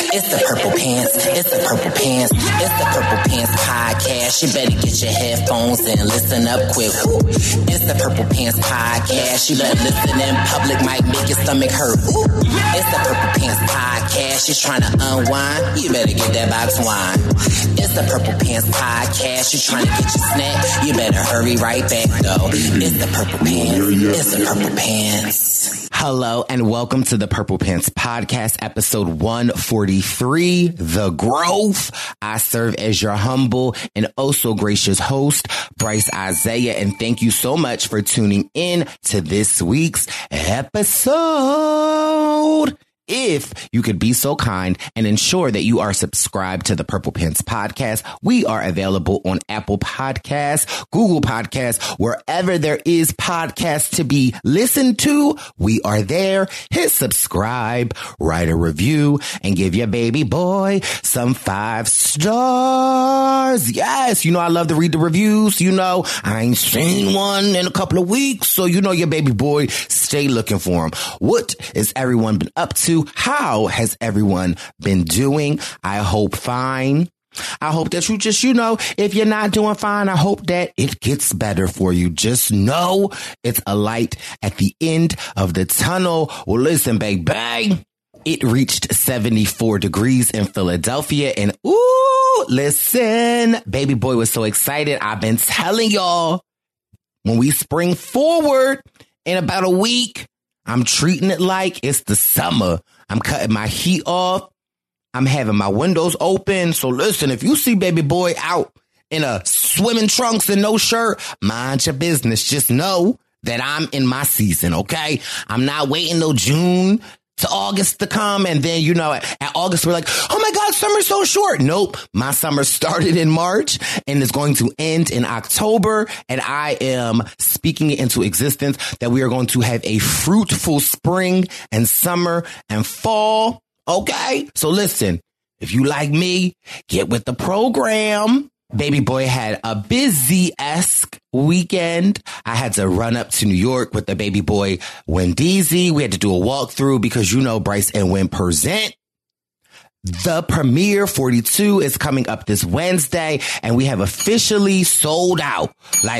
It's the Purple Pants. It's the Purple Pants. It's the Purple Pants podcast. You better get your headphones and listen up quick. It's the Purple Pants podcast. You better listen in public, might make your stomach hurt. It's the Purple Pants podcast. You're trying to unwind, you better get that box wine. It's the Purple Pants podcast. You're trying to get your snack, you better hurry right back though. It's the Purple Pants. It's the Purple Pants. Hello and welcome to the Purple Pants podcast, episode 143, The Growth. I serve as your humble and oh so gracious host, Bryce Isaiah, and thank you so much for tuning in to this week's episode. If you could be so kind and ensure that you are subscribed to the Purple Pants podcast, we are available on Apple Podcasts, Google Podcasts, wherever there is podcasts to be listened to. We are there. Hit subscribe, write a review, and give your baby boy some 5 stars. Yes, you know I love to read the reviews. You know I ain't seen one in a couple of weeks, so you know your baby boy, stay looking for him. What has everyone been up to? How has everyone been doing? I hope fine. I hope that you just, if you're not doing fine, I hope that it gets better for you. Just know it's a light at the end of the tunnel. Well, listen, baby, it reached 74 degrees in Philadelphia and listen, baby boy was so excited. I've been telling y'all, when we spring forward in about a week, I'm treating it like it's the summer. I'm cutting my heat off. I'm having my windows open. So listen, if you see baby boy out in a swimming trunks and no shirt, mind your business. Just know that I'm in my season, okay? I'm not waiting till June to August to come. And then, at August, we're like, oh my God, summer's so short. Nope. My summer started in March and is going to end in October. And I am speaking it into existence that we are going to have a fruitful spring and summer and fall. Okay. So listen, if you like me, get with the program. Baby boy had a busy-esque weekend. I had to run up to New York with the baby boy, Wendeezy. We had to do a walkthrough because Bryce and Win present. The premiere 42 is coming up this Wednesday, and we have officially sold out. Like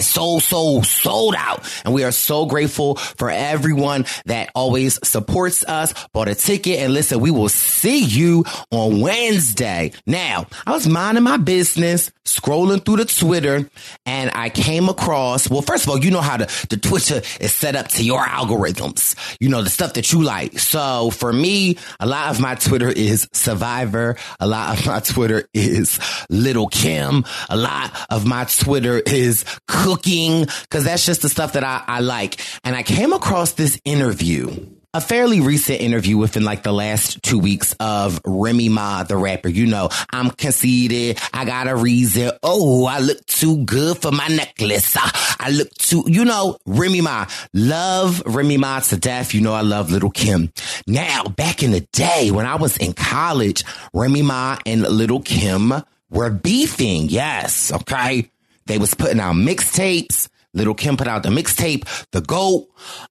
sold out. And we are so grateful for everyone that always supports us, bought a ticket, and listen, we will see you on Wednesday. Now, I was minding my business, scrolling through the Twitter, and I came across, well, first of all, you know how the Twitter is set up to your algorithms, the stuff that you like. So for me, a lot of my Twitter is Survivor. A lot of my Twitter is Little Kim. A lot of my Twitter is cooking, because that's just the stuff that I like. And I came across this interview, a fairly recent interview within like the last 2 weeks of Remy Ma, the rapper. I'm conceited. I got a reason. Oh, I look too good for my necklace. I look too, Remy Ma. Love Remy Ma to death. I love Little Kim. Now, back in the day when I was in college, Remy Ma and Little Kim were beefing. Yes. Okay. They was putting out mixtapes. Little Kim put out the mixtape, The GOAT.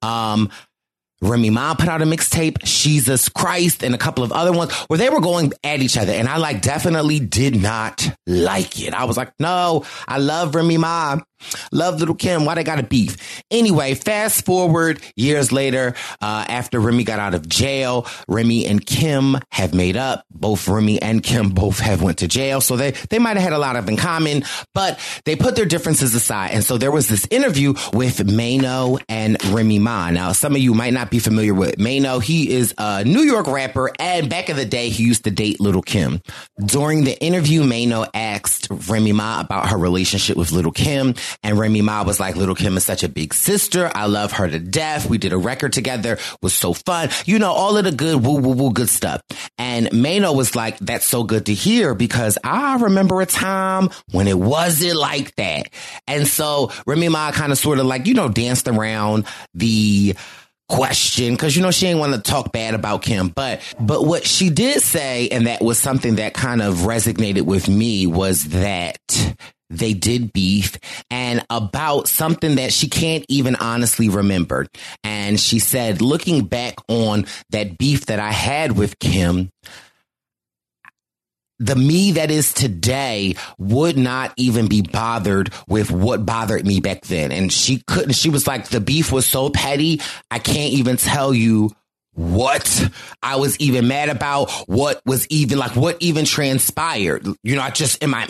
Remy Ma put out a mixtape, Jesus Christ, and a couple of other ones where they were going at each other. And I definitely did not like it. I was like, no, I love Remy Ma. Love Little Kim. Why they got a beef? Anyway, fast forward years later, after Remy got out of jail, Remy and Kim have made up. Both Remy and Kim both have went to jail. So they might have had a lot of in common, but they put their differences aside. And so there was this interview with Maino and Remy Ma. Now, some of you might not be familiar with Maino. He is a New York rapper, and back in the day, he used to date Little Kim. During the interview, Maino asked Remy Ma about her relationship with Little Kim. And Remy Ma was like, Little Kim is such a big sister. I love her to death. We did a record together. It was so fun. All of the good, woo, good stuff. And Maino was like, that's so good to hear, because I remember a time when it wasn't like that. And so Remy Ma kind of sort of danced around the question, because she ain't want to talk bad about Kim, but what she did say, and that was something that kind of resonated with me, was that they did beef, and about something that she can't even honestly remember. And she said, looking back on that beef that I had with Kim, the me that is today would not even be bothered with what bothered me back then. And she was like, the beef was so petty, I can't even tell you what I was even mad about, what even transpired. You know, I just, in my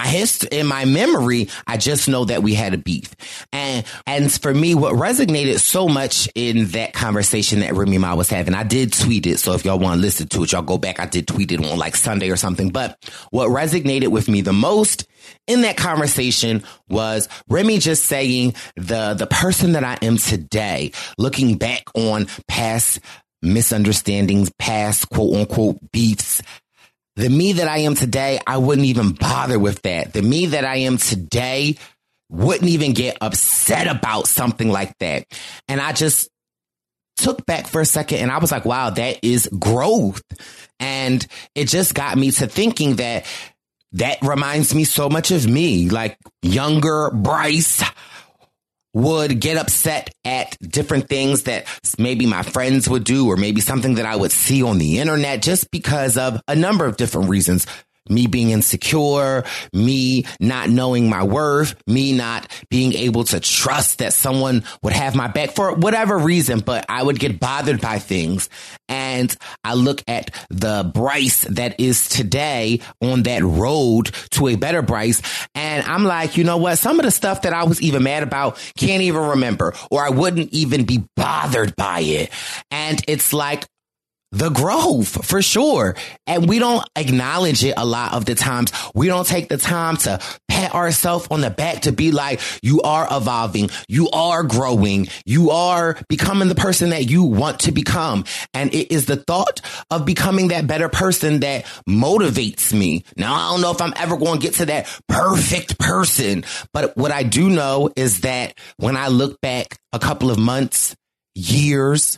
memory, I just know that we had a beef. And for me, what resonated so much in that conversation that Remy Ma was having, I did tweet it. So if y'all want to listen to it, y'all go back. I did tweet it on like Sunday or something. But what resonated with me the most in that conversation was Remy just saying the person that I am today, looking back on past misunderstandings, past quote unquote beefs. The me that I am today, I wouldn't even bother with that. The me that I am today wouldn't even get upset about something like that. And I just took back for a second and I was like, wow, that is growth. And it just got me to thinking that reminds me so much of me, like younger Bryce would get upset at different things that maybe my friends would do, or maybe something that I would see on the internet, just because of a number of different reasons. Me being insecure, me not knowing my worth, me not being able to trust that someone would have my back for whatever reason, but I would get bothered by things. And I look at the Bryce that is today on that road to a better Bryce, and I'm like, you know what? Some of the stuff that I was even mad about, can't even remember, or I wouldn't even be bothered by it. And it's like, the growth, for sure. And we don't acknowledge it a lot of the times. We don't take the time to pat ourselves on the back to be like, you are evolving, you are growing, you are becoming the person that you want to become. And it is the thought of becoming that better person that motivates me. Now, I don't know if I'm ever going to get to that perfect person, but what I do know is that when I look back a couple of months, years,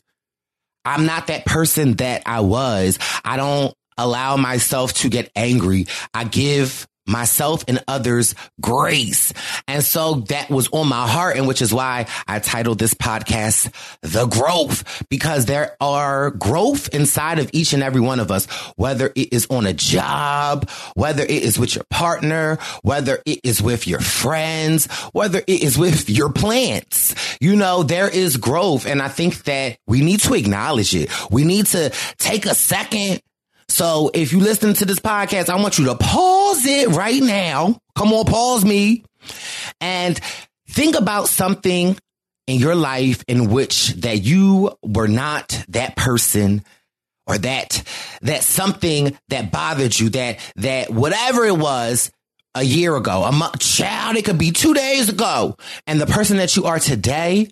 I'm not that person that I was. I don't allow myself to get angry. I give myself and others grace. And so that was on my heart, and which is why I titled this podcast, The Growth, because there are growth inside of each and every one of us, whether it is on a job, whether it is with your partner, whether it is with your friends, whether it is with your plants. You know, there is growth. And I think that we need to acknowledge it. We need to take a second. So if you listen to this podcast, I want you to pause it right now. Come on, pause me and think about something in your life in which that you were not that person, or that something that bothered you, that whatever it was a year ago, a month, child, it could be 2 days ago. And the person that you are today,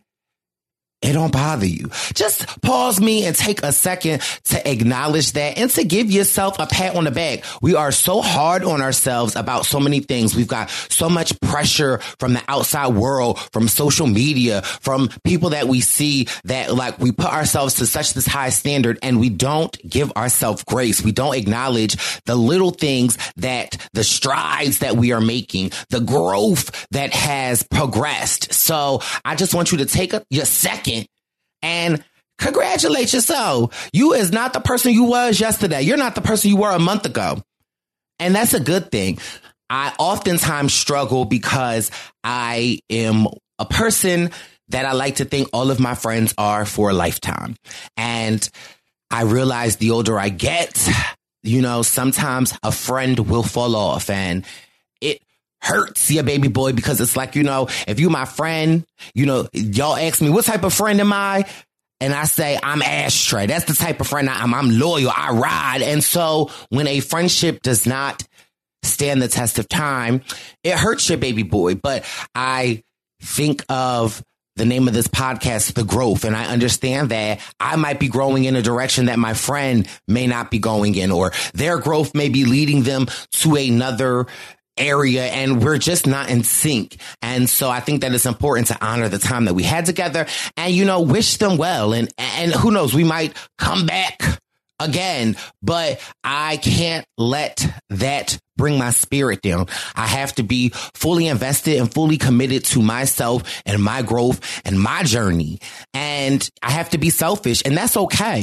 it don't bother you. Just pause me and take a second to acknowledge that and to give yourself a pat on the back. We are so hard on ourselves about so many things. We've got so much pressure from the outside world, from social media, from people that we see, that like we put ourselves to such this high standard, and we don't give ourselves grace. We don't acknowledge the little things, that the strides that we are making, the growth that has progressed. So I just want you to take your second and congratulate yourself. You is not the person you was yesterday. You're not the person you were a month ago. And that's a good thing. I oftentimes struggle because I am a person that I like to think all of my friends are for a lifetime. And I realize the older I get, you know, sometimes a friend will fall off, and it hurts your baby boy, because it's like, you know, if you my friend, you know, y'all ask me, what type of friend am I? And I say, I'm Ashtray. That's the type of friend I am. I'm loyal. I ride. And so when a friendship does not stand the test of time, it hurts your baby boy. But I think of the name of this podcast, The Growth, and I understand that I might be growing in a direction that my friend may not be going in, or their growth may be leading them to another area, and we're just not in sync. And so I think that it's important to honor the time that we had together and, you know, wish them well. And who knows, we might come back again, but I can't let that bring my spirit down. I have to be fully invested and fully committed to myself and my growth and my journey. And I have to be selfish, and that's okay.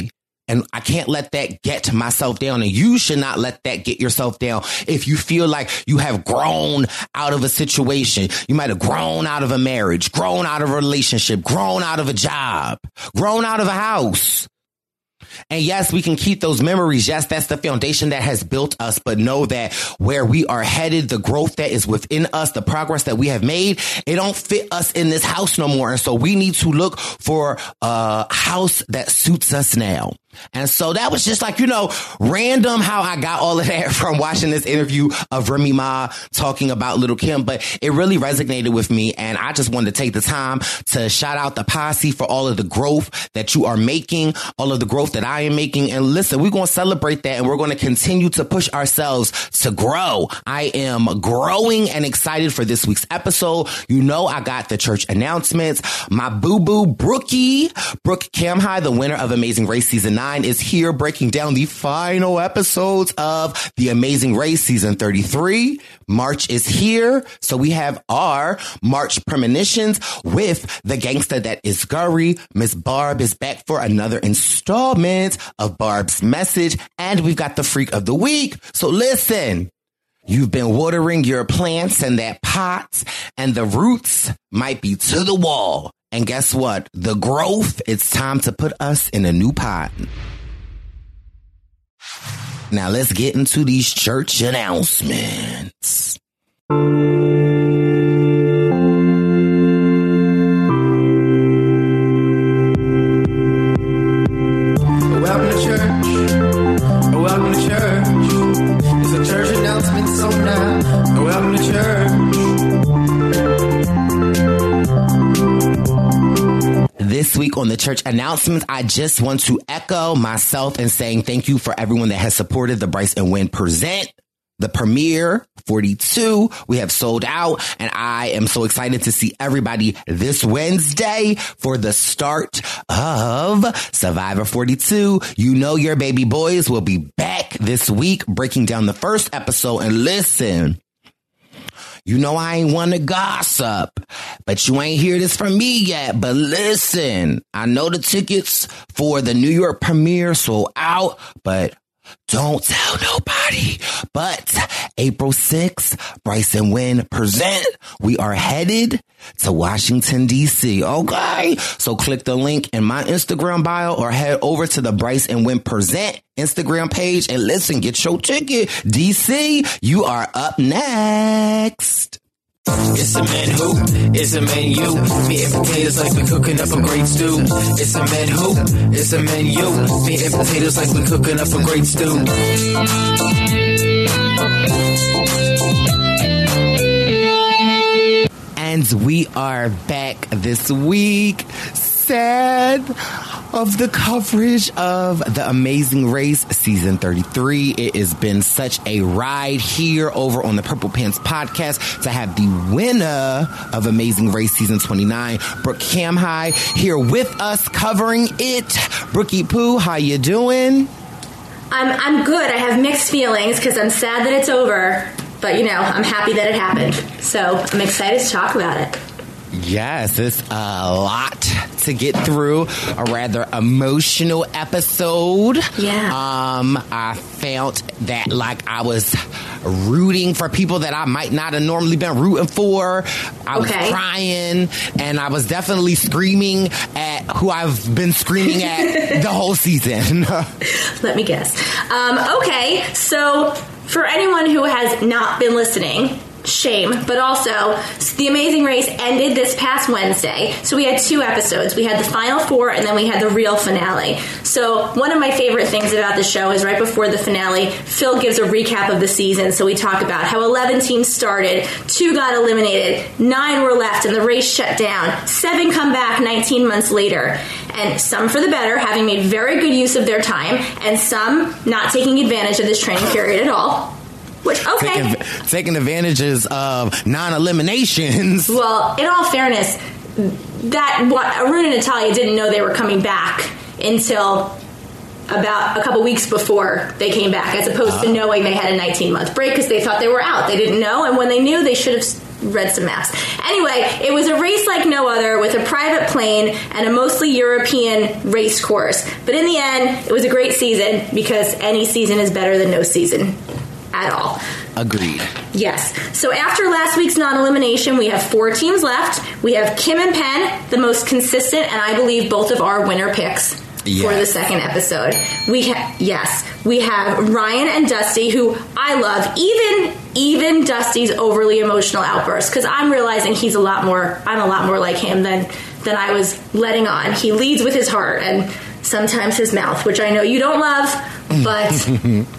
And I can't let that get myself down. And you should not let that get yourself down. If you feel like you have grown out of a situation, you might have grown out of a marriage, grown out of a relationship, grown out of a job, grown out of a house. And yes, we can keep those memories. Yes, that's the foundation that has built us. But know that where we are headed, the growth that is within us, the progress that we have made, it don't fit us in this house no more. And so we need to look for a house that suits us now. And so that was just like, random how I got all of that from watching this interview of Remy Ma talking about Lil' Kim. But it really resonated with me. And I just wanted to take the time to shout out the posse for all of the growth that you are making, all of the growth that I am making. And listen, we're going to celebrate that, and we're going to continue to push ourselves to grow. I am growing and excited for this week's episode. I got the church announcements. My boo-boo Brooke Camhigh, the winner of Amazing Race Season 9, is here breaking down the final episodes of The Amazing Race Season 33. March is here, so we have our March premonitions with the gangster that is Gurry. Miss Barb is back for another installment of Barb's Message, and we've got the Freak of the Week. So listen, you've been watering your plants in that pot, and the roots might be to the wall. And guess what? The growth, it's time to put us in a new pot. Now let's get into these church announcements. Welcome to church. Welcome to church. It's a church announcement, so now welcome to church. This week on the church announcements, I just want to echo myself in saying thank you for everyone that has supported the Bryce and Wynn Present. The premiere 42, we have sold out, and I am so excited to see everybody this Wednesday for the start of Survivor 42. Your baby boys will be back this week breaking down the first episode. And listen, I ain't want to gossip, but you ain't hear this from me yet. But listen, I know the tickets for the New York premiere sold out, but don't tell nobody. But April 6th, Bryce and Wynn Present. We are headed to Washington, D.C. Okay? So click the link in my Instagram bio or head over to the Bryce and Wynn Present Instagram page and listen, get your ticket. D.C., you are up next. It's a man who, it's a man you. Meat and potatoes like we cooking up a great stew. It's a man who, it's a man you. Meat and potatoes like we cooking up a great stew. And we are back this week. Sad of the coverage of The Amazing Race Season 33. It has been such a ride here over on the Purple Pants Podcast to have the winner of Amazing Race Season 29, Brooke Camhigh, here with us covering it. Brookie Poo, how you doing? I'm good. I have mixed feelings because I'm sad that it's over, but I'm happy that it happened. So I'm excited to talk about it. Yes, it's a lot to get through. A rather emotional episode. Yeah. I felt that I was rooting for people that I might not have normally been rooting for. I was crying, and I was definitely screaming at who I've been screaming at the whole season. Let me guess. Okay, so for anyone who has not been listening, shame, but also The Amazing Race ended this past Wednesday. So we had 2 episodes. We had the final 4 and then we had the real finale. So one of my favorite things about the show is right before the finale, Phil gives a recap of the season. So we talk about how 11 teams started, 2 got eliminated, 9 were left and the race shut down, 7 come back 19 months later. And some for the better, having made very good use of their time, and some not taking advantage of this training period at all. Which, okay. Taking advantages of non-eliminations. Well, in all fairness, Arun and Natalya didn't know they were coming back until about a couple weeks before they came back, as opposed to knowing they had a 19-month break because they thought they were out. They didn't know, and when they knew, they should have read some maps. Anyway, it was a race like no other with a private plane and a mostly European race course. But in the end, it was a great season because any season is better than no season at all. Agreed. Yes. So after last week's non-elimination, we have 4 teams left. We have Kim and Penn, the most consistent, and I believe both of our winner picks for the second episode. We have Ryan and Dusty, who I love. Even Dusty's overly emotional outbursts, because I'm realizing I'm a lot more like him than I was letting on. He leads with his heart and sometimes his mouth, which I know you don't love, but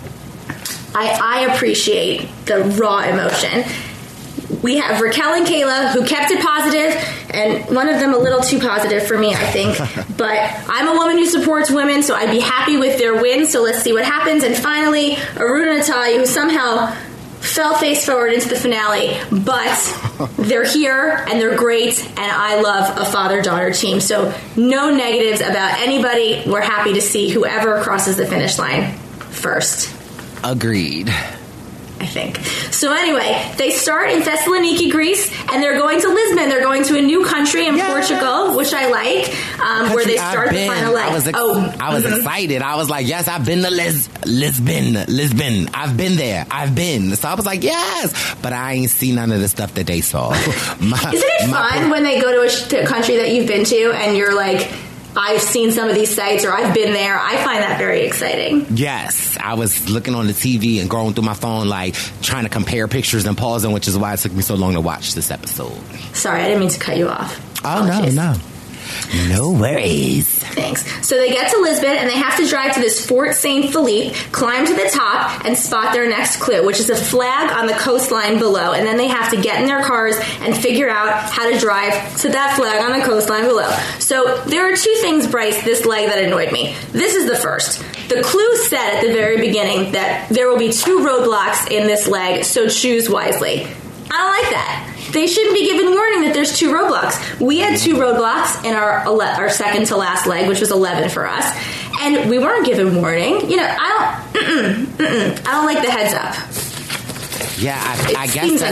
I appreciate the raw emotion. We have Raquel and Kayla, who kept it positive, and one of them a little too positive for me, I think. But I'm a woman who supports women, so I'd be happy with their win, so let's see what happens. And finally, Arun and Natalia, who somehow fell face forward into the finale, but they're here, and they're great, and I love a father-daughter team. So no negatives about anybody. We're happy to see whoever crosses the finish line first. Agreed. I think. So anyway, they start in Thessaloniki, Greece, and they're going to Lisbon. They're going to a new country in Portugal, which I like, where they start the final leg. I was excited. I was like, yes, I've been to Lisbon. I've been there. So I was like, yes, but I ain't seen none of the stuff that they saw. Isn't it fun when they go to a country that you've been to and you're like, I've seen some of these sites, or I've been there. I find that very exciting. Yes. I was looking on the TV and going through my phone, like, trying to compare pictures and pausing, which is why it took me so long to watch this episode. Sorry, I didn't mean to cut you off. Oh, no. No worries. Thanks. So they get to Lisbon, and they have to drive to this Fort St. Philippe, climb to the top, and spot their next clue, which is a flag on the coastline below. And then they have to get in their cars and figure out how to drive to that flag on the coastline below. So there are 2 things, Bryce, this leg that annoyed me. This is the first. The clue said at the very beginning that there will be 2 roadblocks in this leg, so choose wisely. I don't like that. They shouldn't be given warning that there's 2 roadblocks. We had 2 roadblocks in our second to last leg, which was 11 for us, and we weren't given warning. You know, I don't like the heads up. Yeah, I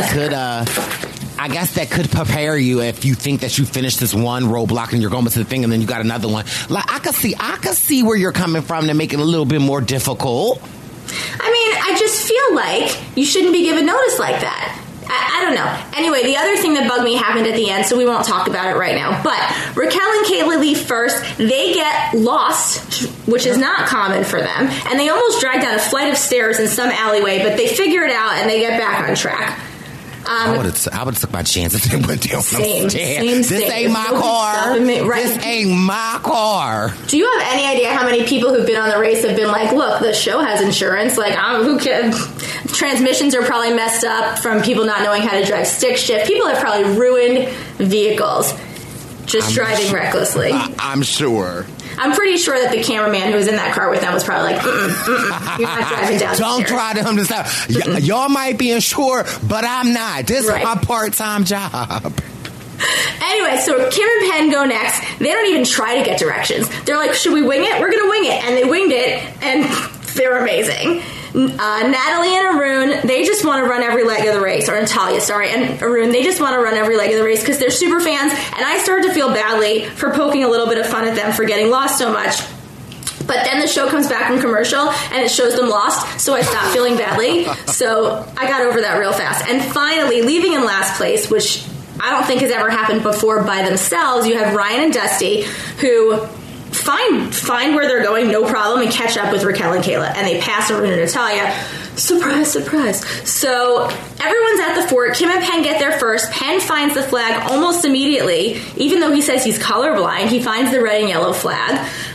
guess that could prepare you if you think that you finished this one roadblock and you're going to the thing and then you got another one. Like, I could see where you're coming from to make it a little bit more difficult. I mean, I just feel like you shouldn't be given notice like that. I don't know. Anyway, the other thing that bugged me happened at the end, so we won't talk about it right now. But Raquel and Kayla leave first. They get lost, which is not common for them. And they almost drag down a flight of stairs in some alleyway, but they figure it out and they get back on track. I would have took my chances and went down some stairs. This ain't my car. Right. This ain't my car. Do you have any idea how many people who've been on the race have been like, look, the show has insurance. Like, who cares? Transmissions are probably messed up from people not knowing how to drive stick shift. People have probably ruined vehicles just driving recklessly. I'm sure. I'm pretty sure that the cameraman who was in that car with them was probably like, you're not driving down the Don't stairs. try to understand. Y'all might be insured, but I'm not. This is my part-time job. Anyway, so Kim and Penn go next. They don't even try to get directions. They're like, should we wing it? We're going to wing it. And they winged it, and they're amazing. Natalie and Arun, they just want to run every leg of the race. Or Natalia, sorry. And Arun, they just want to run every leg of the race because they're super fans. And I started to feel badly for poking a little bit of fun at them for getting lost so much. But then the show comes back from commercial and it shows them lost, so I stopped feeling badly. So I got over that real fast. And finally, leaving in last place, which I don't think has ever happened before by themselves, you have Ryan and Dusty, who find where they're going, no problem, and catch up with Raquel and Kayla. And they pass Arun and Natalia. Surprise, surprise. So everyone's at the fort. Kim and Penn get there first. Penn finds the flag almost immediately. Even though he says he's colorblind, he finds the red and yellow flag.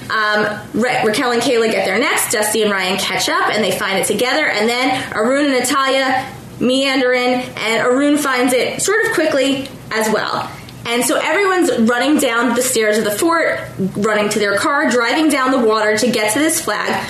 Raquel and Kayla get there next. Dusty and Ryan catch up, and they find it together. And then Arun and Natalia meander in, and Arun finds it sort of quickly as well. And so everyone's running down the stairs of the fort, running to their car, driving down the water to get to this flag.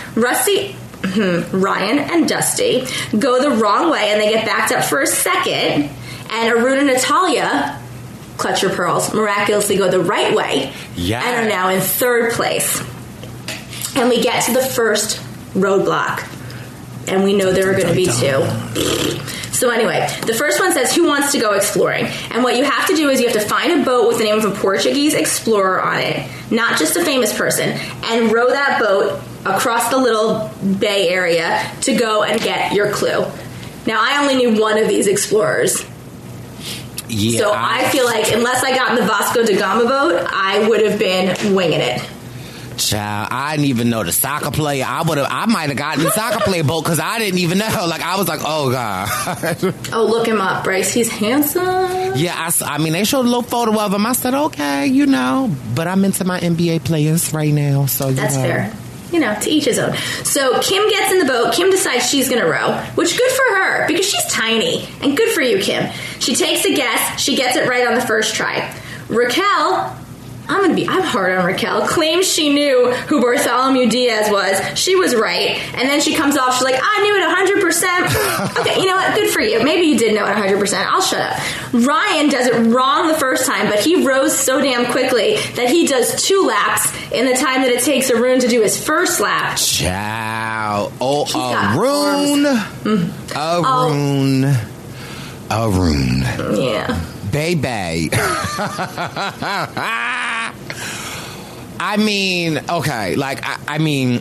Ryan and Dusty go the wrong way, and they get backed up for a second. And Arun and Natalia, clutch your pearls, miraculously go the right way and are now in third place. And we get to the first roadblock, and we know there are going to be 2. So anyway, the first one says, who wants to go exploring? And what you have to do is you have to find a boat with the name of a Portuguese explorer on it, not just a famous person, and row that boat across the little bay area to go and get your clue. Now, I only knew one of these explorers. Yeah, so I feel like unless I got in the Vasco da Gama boat, I would have been winging it. Child, I didn't even know the soccer player. I might have gotten the soccer player boat because I didn't even know. Like, I was like, oh, God. Oh, look him up, Bryce. He's handsome. Yeah, I mean, they showed a little photo of him. I said, okay, but I'm into my NBA players right now. So that's fair. To each his own. So Kim gets in the boat. Kim decides she's going to row, which good for her because she's tiny. And good for you, Kim. She takes a guess. She gets it right on the first try. Raquel, I'm hard on Raquel, claims she knew who Bartholomew Diaz was. She was right. And then she comes off, she's like, I knew it 100%. Okay, you know what? Good for you. Maybe you did know it 100%. I'll shut up. Ryan does it wrong the first time, but he rows so damn quickly that he does 2 laps in the time that it takes Arun to do his first lap. Ciao. Oh, Arun. Arun. Yeah. Baby. I mean, okay, like, I mean,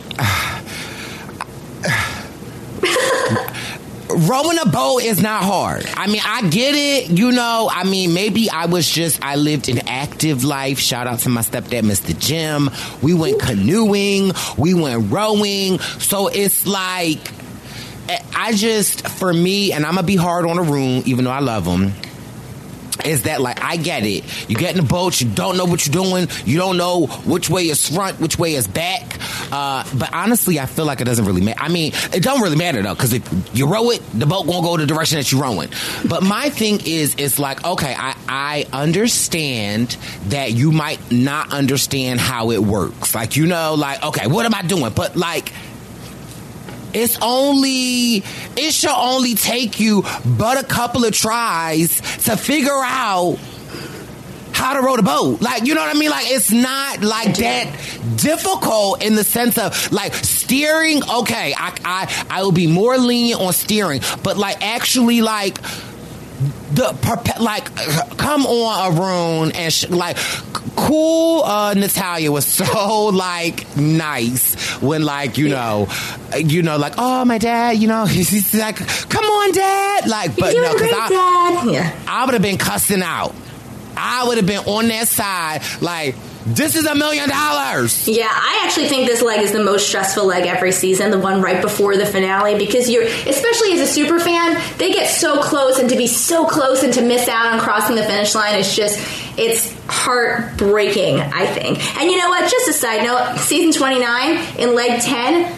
rowing a boat is not hard. I mean, I get it, I mean, maybe I lived an active life. Shout out to my stepdad, Mr. Jim. We went canoeing, we went rowing. So it's like, for me, and I'm going to be hard on Arun, even though I love him, is that, like, I get it. You get in the boat, you don't know what you're doing, you don't know which way is front, which way is back. But honestly, I feel like it doesn't really matter. I mean, it don't really matter, though, because if you row it, the boat won't go the direction that you're rowing. But my thing is, it's like, okay, I understand that you might not understand how it works. Like, like, okay, what am I doing? But, like, it should only take you but a couple of tries to figure out how to row the boat. Like, you know what I mean? Like, it's not like that difficult in the sense of, like, steering. Okay, I will be more lenient on steering, but, like, actually, like, come on, Arun, and like, cool. Natalia was so, like, nice when, like, like, oh, my dad, he's like, come on, Dad, like, but no, because I would have been cussing out. I would have been on that side, like, this is $1 million. Yeah, I actually think this leg is the most stressful leg every season, the one right before the finale, because especially as a super fan, they get so close, and to be so close and to miss out on crossing the finish line is it's heartbreaking, I think. And you know what? Just a side note, season 29, in leg 10,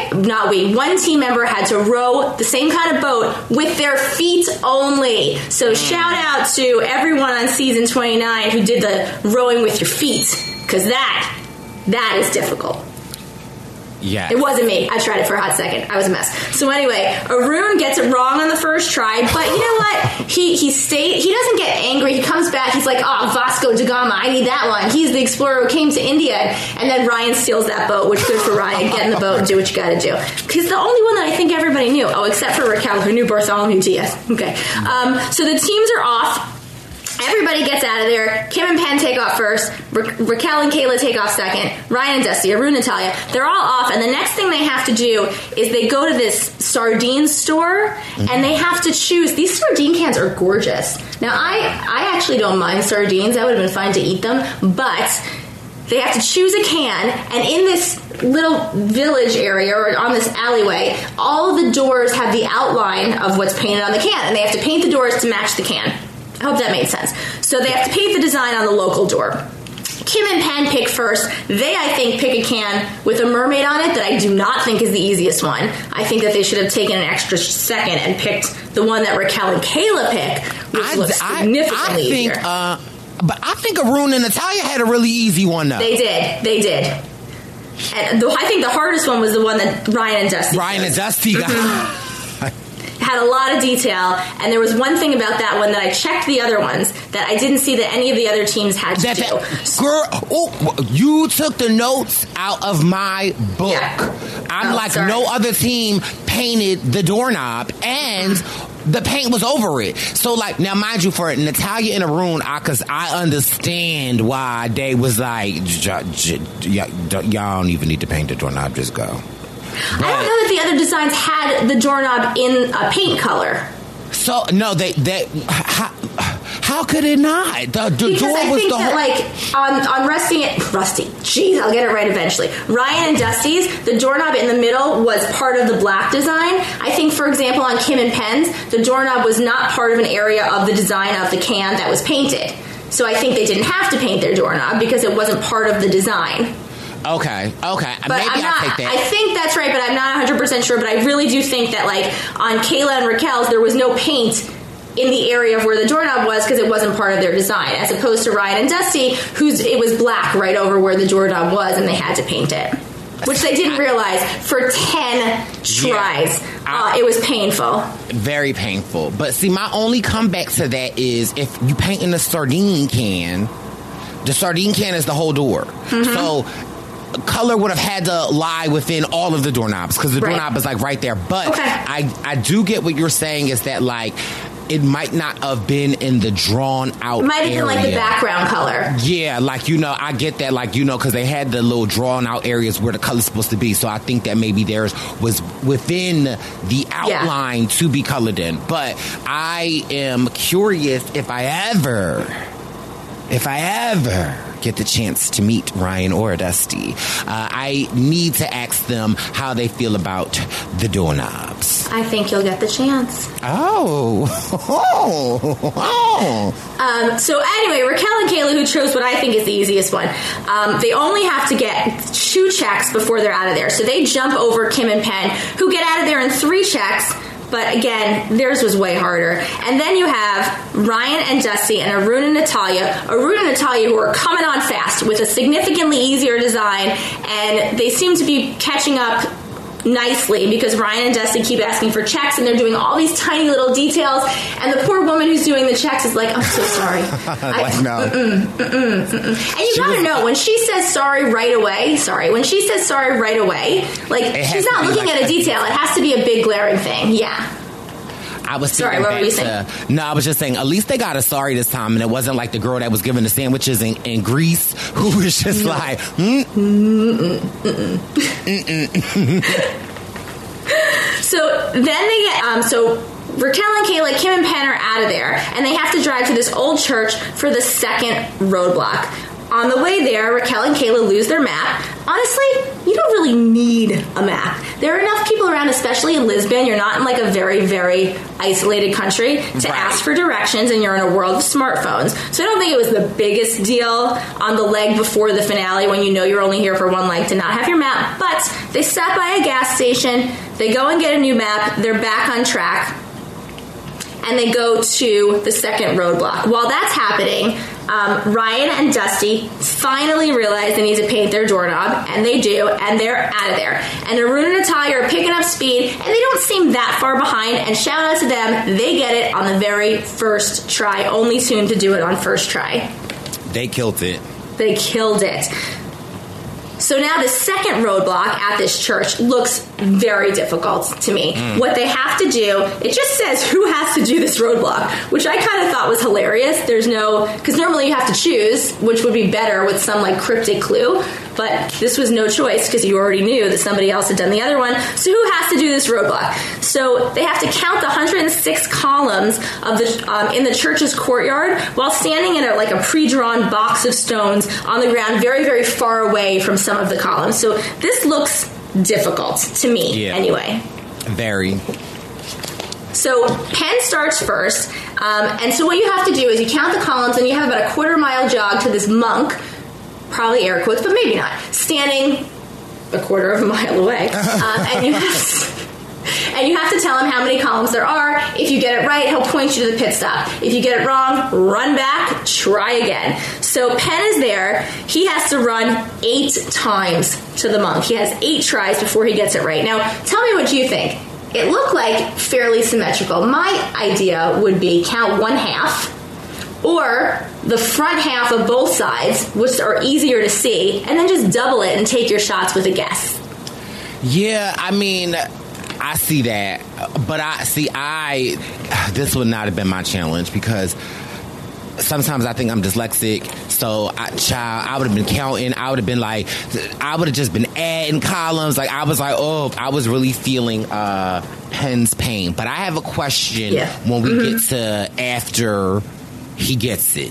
one team member had to row the same kind of boat with their feet only. So shout out to everyone on season 29 who did the rowing with your feet, because that is difficult. Yeah. It wasn't me. I tried it for a hot second. I was a mess. So anyway, Arun gets it wrong on the first try, but you know what? He doesn't get angry. He comes back. He's like, oh, Vasco da Gama, I need that one. He's the explorer who came to India. And then Ryan steals that boat, which good for Ryan. Get in the boat and do what you gotta do. He's the only one that I think everybody knew. Oh, except for Raquel, who knew Bartholomew Diaz. Okay. So the teams are off. Everybody gets out of there. Kim and Penn take off first. Raquel and Kayla take off second. Ryan and Dusty, Arun and Natalia, they're all off. And the next thing they have to do is they go to this sardine store, and they have to choose. These sardine cans are gorgeous. Now, I actually don't mind sardines. I would have been fine to eat them. But they have to choose a can, and in this little village area or on this alleyway, all of the doors have the outline of what's painted on the can, and they have to paint the doors to match the can. I hope that made sense. So they have to paint the design on the local door. Kim and Penn pick first. They, I think, pick a can with a mermaid on it that I do not think is the easiest one. I think that they should have taken an extra second and picked the one that Raquel and Kayla pick, which looks significantly easier. But I think Arun and Natalia had a really easy one, though. They did. And I think the hardest one was the one that Ryan and Dusty got. Had a lot of detail, and there was one thing about that one that I checked the other ones that I didn't see that any of the other teams had to do. Girl, you took the notes out of my book. Yeah. I'm no other team painted the doorknob, and the paint was over it. So, like, now, mind you, for Natalia and Arun, because I understand why they was like, y'all don't even need to paint the doorknob, just go. I don't know that the other designs had the doorknob in a paint color. So, no, how could it not? The because door I was think the that, whole... like, on Rusty, jeez, I'll get it right eventually. Ryan and Dusty's, the doorknob in the middle was part of the black design. I think, for example, on Kim and Penn's, the doorknob was not part of an area of the design of the can that was painted. So I think they didn't have to paint their doorknob because it wasn't part of the design. Okay. But maybe I'll take that. I think that's right, but I'm not 100% sure. But I really do think that, like, on Kayla and Raquel's, there was no paint in the area of where the doorknob was because it wasn't part of their design, as opposed to Ryan and Dusty, it was black right over where the doorknob was, and they had to paint it. Which they didn't realize for 10 tries. It was painful. Very painful. But see, my only comeback to that is if you paint in a sardine can, the sardine can is the whole door. Mm-hmm. So color would have had to lie within all of the doorknobs because the doorknob is like right there. But I do get what you're saying is that, like, it might not have been in the drawn out might have been like the background color. Yeah, like, I get that, like, because they had the little drawn out areas where the color's supposed to be. So I think that maybe theirs was within the outline to be colored in. But I am curious if I ever get the chance to meet Ryan or Dusty, I need to ask them how they feel about the doorknobs. I think you'll get the chance. So anyway, Raquel and Kayla, who chose what I think is the easiest one, they only have to get 2 checks before they're out of there. So they jump over Kim and Penn, who get out of there in 3 checks. But again, theirs was way harder. And then you have Ryan and Dusty and Arun and Natalia. Arun and Natalia, who are coming on fast with a significantly easier design, and they seem to be catching up nicely because Ryan and Dusty keep asking for checks, and they're doing all these tiny little details, and the poor woman who's doing the checks is like, I'm so sorry. And you gotta know, when she says sorry right away, like, she's not looking at a detail. It has to be a big glaring thing. Yeah. I was sorry, what were you saying? No, I was just saying, at least they got a sorry this time, and it wasn't like the girl that was giving the sandwiches in Greece, who was just like, So then they get, so Raquel and Kayla, Kim and Penn are out of there, and they have to drive to this old church for the second roadblock. On the way there, Raquel and Kayla lose their map. Honestly, you don't really need a map. There are enough people around, especially in Lisbon. You're not in like a very, very isolated country to ask for directions, and you're in a world of smartphones. So I don't think it was the biggest deal on the leg before the finale when you know you're only here for one leg to not have your map. But they stop by a gas station. They go and get a new map. They're back on track. And they go to the second roadblock. While that's happening, Ryan and Dusty finally realize they need to paint their doorknob, and they do, and they're out of there. And Arun and Natalia are picking up speed, and they don't seem that far behind, and shout out to them, they get it on the very first try, only soon to do it on first try. They killed it. They killed it. So now the second roadblock at this church looks very difficult to me. What they have to do, it just says who has to do this roadblock, which I kind of thought was hilarious. There's no, because normally you have to choose, which would be better with some like cryptic clue, but this was no choice because you already knew that somebody else had done the other one. So who has to do this roadblock? So they have to count the 106 columns of the in the church's courtyard while standing in a pre-drawn box of stones on the ground, very, very far away from some of the columns. So this looks difficult to me, anyway. Very. So Penn starts first, and so what you have to do is you count the columns, and you have about a quarter-mile jog to this monk, probably air quotes, but maybe not, standing a quarter of a mile away, and you have to tell him how many columns there are. If you get it right, he'll point you to the pit stop. If you get it wrong, run back, try again. So Penn is there. He has to run 8 times to the monk. He has 8 tries before he gets it right. Now, tell me what you think. It looked like fairly symmetrical. My idea would be count 1/2, or the front half of both sides, which are easier to see, and then just double it and take your shots with a guess. Yeah, I mean, I see that, but this would not have been my challenge because sometimes I think I'm dyslexic, so I would have been counting. I would have been like, I would have just been adding columns. Like I was like, oh, I was really feeling Penn's pain. But I have a question when we get to after he gets it.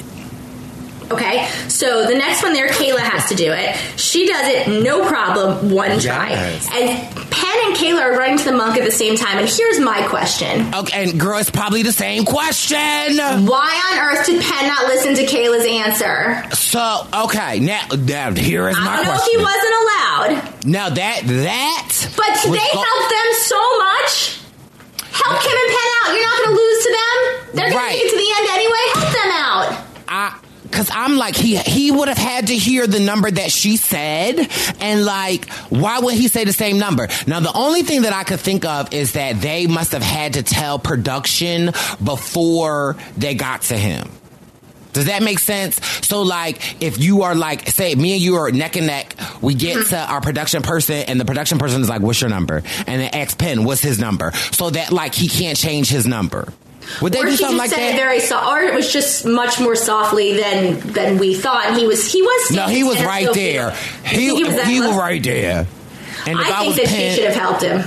Okay, so the next one there, Kayla has to do it. She does it, no problem, one try. Yes. And Penn and Kayla are running to the monk at the same time, and here's my question. Okay, and girl, it's probably the same question. Why on earth did Penn not listen to Kayla's answer? So, okay, now here is my question. I don't know if he wasn't allowed. Now that But they helped them so much. Help Kim and Penn out. You're not going to lose to them. They're going to make it to the end anyway. Help them out. Because I'm like, he would have had to hear the number that she said, and like, why would he say the same number? Now, the only thing that I could think of is that they must have had to tell production before they got to him. Does that make sense? So, like, if you are like, say, me and you are neck and neck, we get to our production person, and the production person is like, what's your number? And then asks Penn, what's his number? So that, like, he can't change his number. Would they do something like that? Very or it was just much more softly than we thought. He was. No, he was right there. He was right there. And I think that she should have helped him.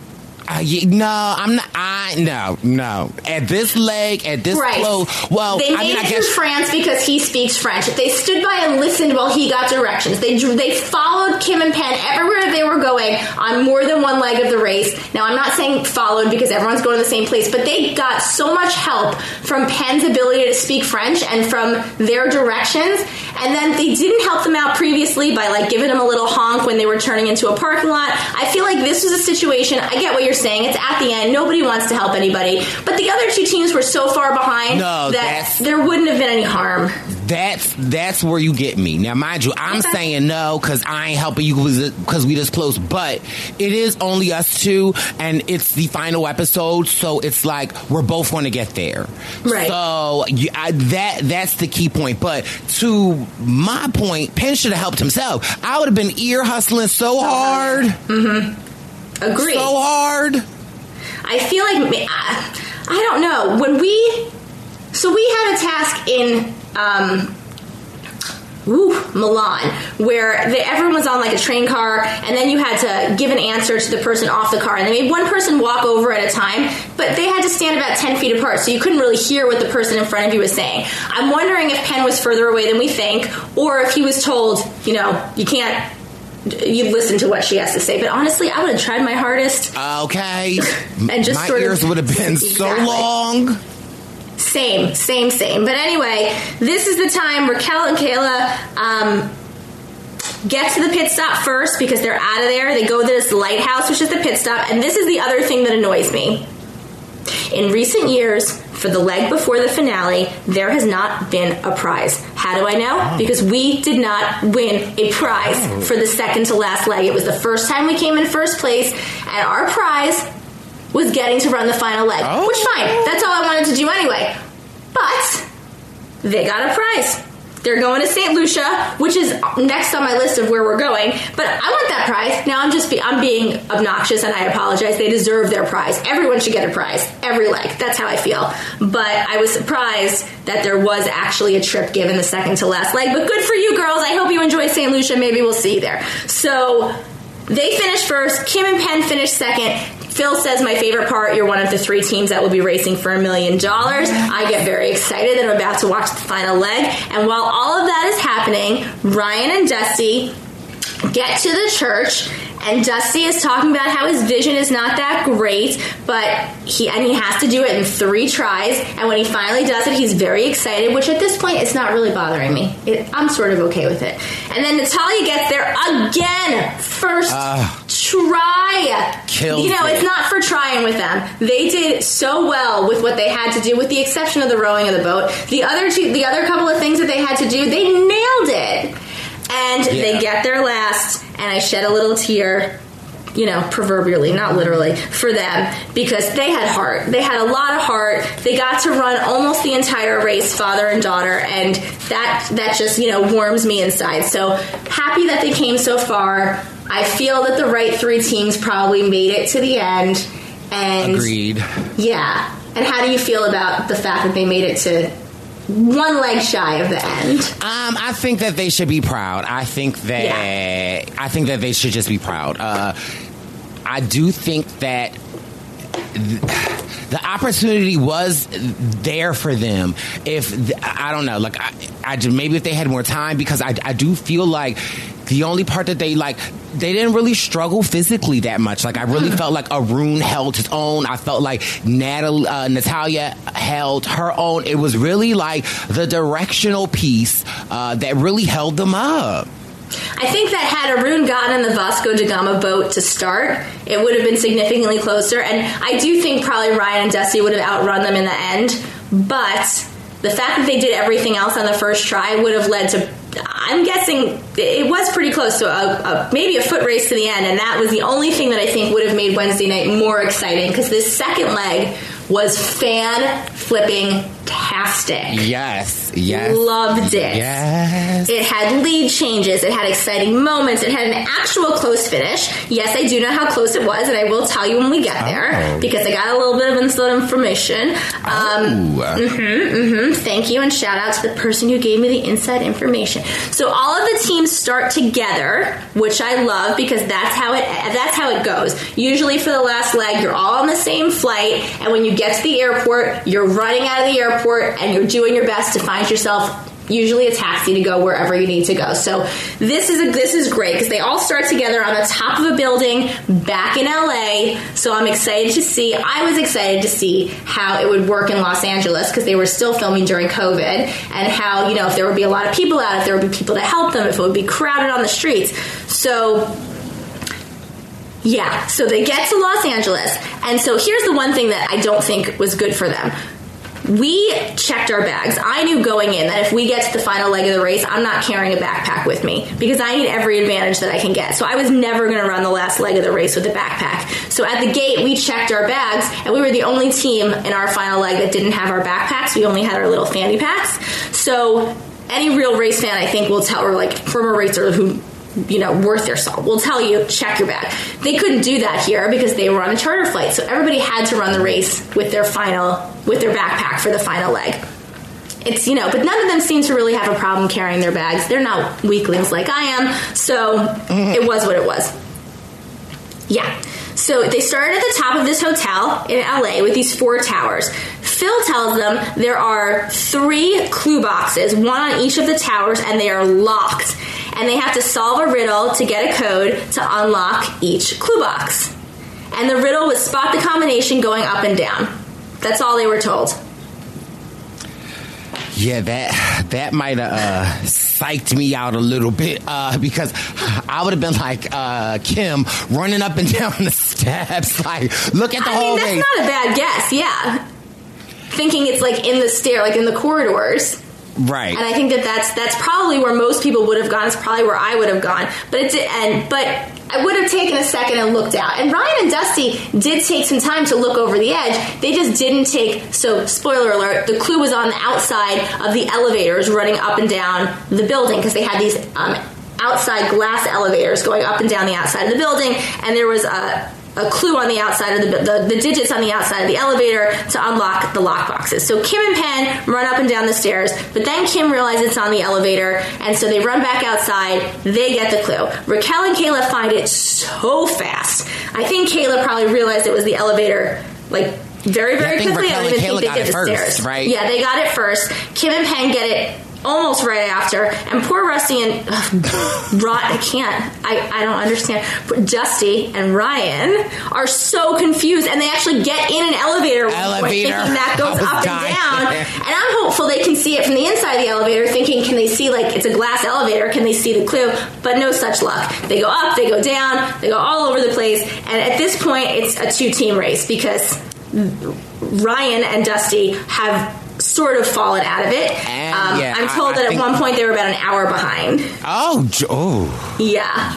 No, I'm not. No. At this leg, at this close. Well, they made it through France because he speaks French. They stood by and listened while he got directions. They followed Kim and Penn everywhere they were going on more than one leg of the race. Now, I'm not saying followed because everyone's going to the same place, but they got so much help from Penn's ability to speak French and from their directions. And then they didn't help them out previously by like giving them a little honk when they were turning into a parking lot. I feel like this was a situation. I get what you're saying. It's at the end. Nobody wants to help anybody. But the other two teams were so far behind that there wouldn't have been any harm. That's where you get me. Now, mind you, I'm saying no because I ain't helping you because we this close. But it is only us two, and it's the final episode, so it's like we're both going to get there. Right. So that's the key point. But to my point, Penn should have helped himself. I would have been ear hustling so hard. Mm-hmm. Agreed. So hard. I feel like I don't know when we had a task in Milan where everyone was on like a train car, and then you had to give an answer to the person off the car, and they made one person walk over at a time, but they had to stand about 10 feet apart, so you couldn't really hear what the person in front of you was saying. I'm wondering if Penn was further away than we think, or if he was told, you listen to what she has to say. But honestly, I would have tried my hardest. Okay. And just my ears would have been so long. Same. But anyway, this is the time Raquel and Kayla get to the pit stop first because they're out of there. They go to this lighthouse, which is the pit stop. And this is the other thing that annoys me. In recent years, for the leg before the finale, there has not been a prize. How do I know? Because we did not win a prize for the second to last leg. It was the first time we came in first place, and our prize was getting to run the final leg. Which, fine, that's all I wanted to do anyway. But they got a prize. They're going to St. Lucia, which is next on my list of where we're going. But I want that prize. Now I'm being obnoxious, and I apologize. They deserve their prize. Everyone should get a prize. Every leg. That's how I feel. But I was surprised that there was actually a trip given the second to last leg. But good for you, girls. I hope you enjoy St. Lucia. Maybe we'll see you there. So they finished first. Kim and Penn finished second. Phil says, my favorite part, you're one of the 3 teams that will be racing for $1 million. I get very excited that I'm about to watch the final leg. And while all of that is happening, Ryan and Dusty get to the church, and Dusty is talking about how his vision is not that great, but he has to do it in 3 tries. And when he finally does it, he's very excited, which at this point, it's not really bothering me. I'm sort of okay with it. And then Natalia gets there again. First try. It's not for trying with them. They did so well with what they had to do, with the exception of the rowing of the boat. The other couple of things that they had to do, they nailed it. And they get there last, and I shed a little tear, proverbially, not literally, for them, because they had heart. They had a lot of heart. They got to run almost the entire race, father and daughter, and that just, warms me inside. So happy that they came so far. I feel that the right three teams probably made it to the end. And agreed. Yeah. And how do you feel about the fact that they made it to one leg shy of the end? I think that they should be proud. I think that they should just be proud. I do think that the opportunity was there for them. I don't know, like maybe if they had more time, because I do feel like the only part that they didn't really struggle physically that much. Like, I really felt like Arun held his own. I felt like Natalia held her own. It was really like the directional piece that really held them up. I think that had Arun gotten in the Vasco da Gama boat to start, it would have been significantly closer. And I do think probably Ryan and Dusty would have outrun them in the end. But the fact that they did everything else on the first try would have led to, I'm guessing, it was pretty close to maybe a foot race to the end. And that was the only thing that I think would have made Wednesday night more exciting, because this second leg was fan-flipping-tastic. Yes. Loved it. Yes. It had lead changes. It had exciting moments. It had an actual close finish. Yes, I do know how close it was, and I will tell you when we get there, because I got a little bit of inside information. Thank you, and shout out to the person who gave me the inside information. So all of the teams start together, which I love, because that's how it goes. Usually for the last leg, you're all on the same flight, and when you get to the airport, you're running out of the airport, and you're doing your best to find yourself usually a taxi to go wherever you need to go. So this is great, because they all start together on the top of a building back in LA. So I was excited to see how it would work in Los Angeles, because they were still filming during COVID, and how, if there would be a lot of people out, if there would be people to help them, if it would be crowded on the streets. So yeah, so they get to Los Angeles, and so here's the one thing that I don't think was good for them. We checked our bags. I knew going in that if we get to the final leg of the race, I'm not carrying a backpack with me, because I need every advantage that I can get. So I was never going to run the last leg of the race with a backpack. So at the gate, we checked our bags, and we were the only team in our final leg that didn't have our backpacks. We only had our little fanny packs. So any real race fan, I think, will tell, or like former racer who, worth their salt, will tell you, check your bag. They couldn't do that here because they were on a charter flight. So everybody had to run the race with their backpack for the final leg. It's, but none of them seem to really have a problem carrying their bags. They're not weaklings like I am. So it was what it was. Yeah. So they started at the top of this hotel in LA with these 4 towers. Phil tells them there are 3 clue boxes, one on each of the towers, and they are locked. And they have to solve a riddle to get a code to unlock each clue box. And the riddle was spot the combination going up and down. That's all they were told. Yeah, that might have psyched me out a little bit, because I would have been like Kim, running up and down the steps, like, look at the whole race. That's not a bad guess, yeah. Thinking it's like in the stair, like in the corridors. Right. And I think that's probably where most people would have gone. It's probably where I would have gone. But I would have taken a second and looked out. And Ryan and Dusty did take some time to look over the edge. They just didn't take, so spoiler alert, the clue was on the outside of the elevators running up and down the building, because they had these outside glass elevators going up and down the outside of the building, and there was a clue on the outside of the digits on the outside of the elevator to unlock the lock boxes. So Kim and Penn run up and down the stairs, but then Kim realizes it's on the elevator, and so they run back outside. They get the clue. Raquel and Kayla find it so fast. I think Kayla probably realized it was the elevator, like, very, very quickly. Raquel I don't even think they got did it the first, stairs. right? Yeah, they got it first. Kim and Penn get it almost right after, and poor Rusty and I don't understand. Dusty and Ryan are so confused, and they actually get in an elevator thinking that goes up and down. And I'm hopeful they can see it from the inside of the elevator, thinking, can they see, like, it's a glass elevator, can they see the clue? But no such luck. They go up, they go down, they go all over the place, and at this point it's a 2-team race, because Ryan and Dusty have sort of fallen out of it. I'm told that at one point they were about an hour behind. Oh. Yeah.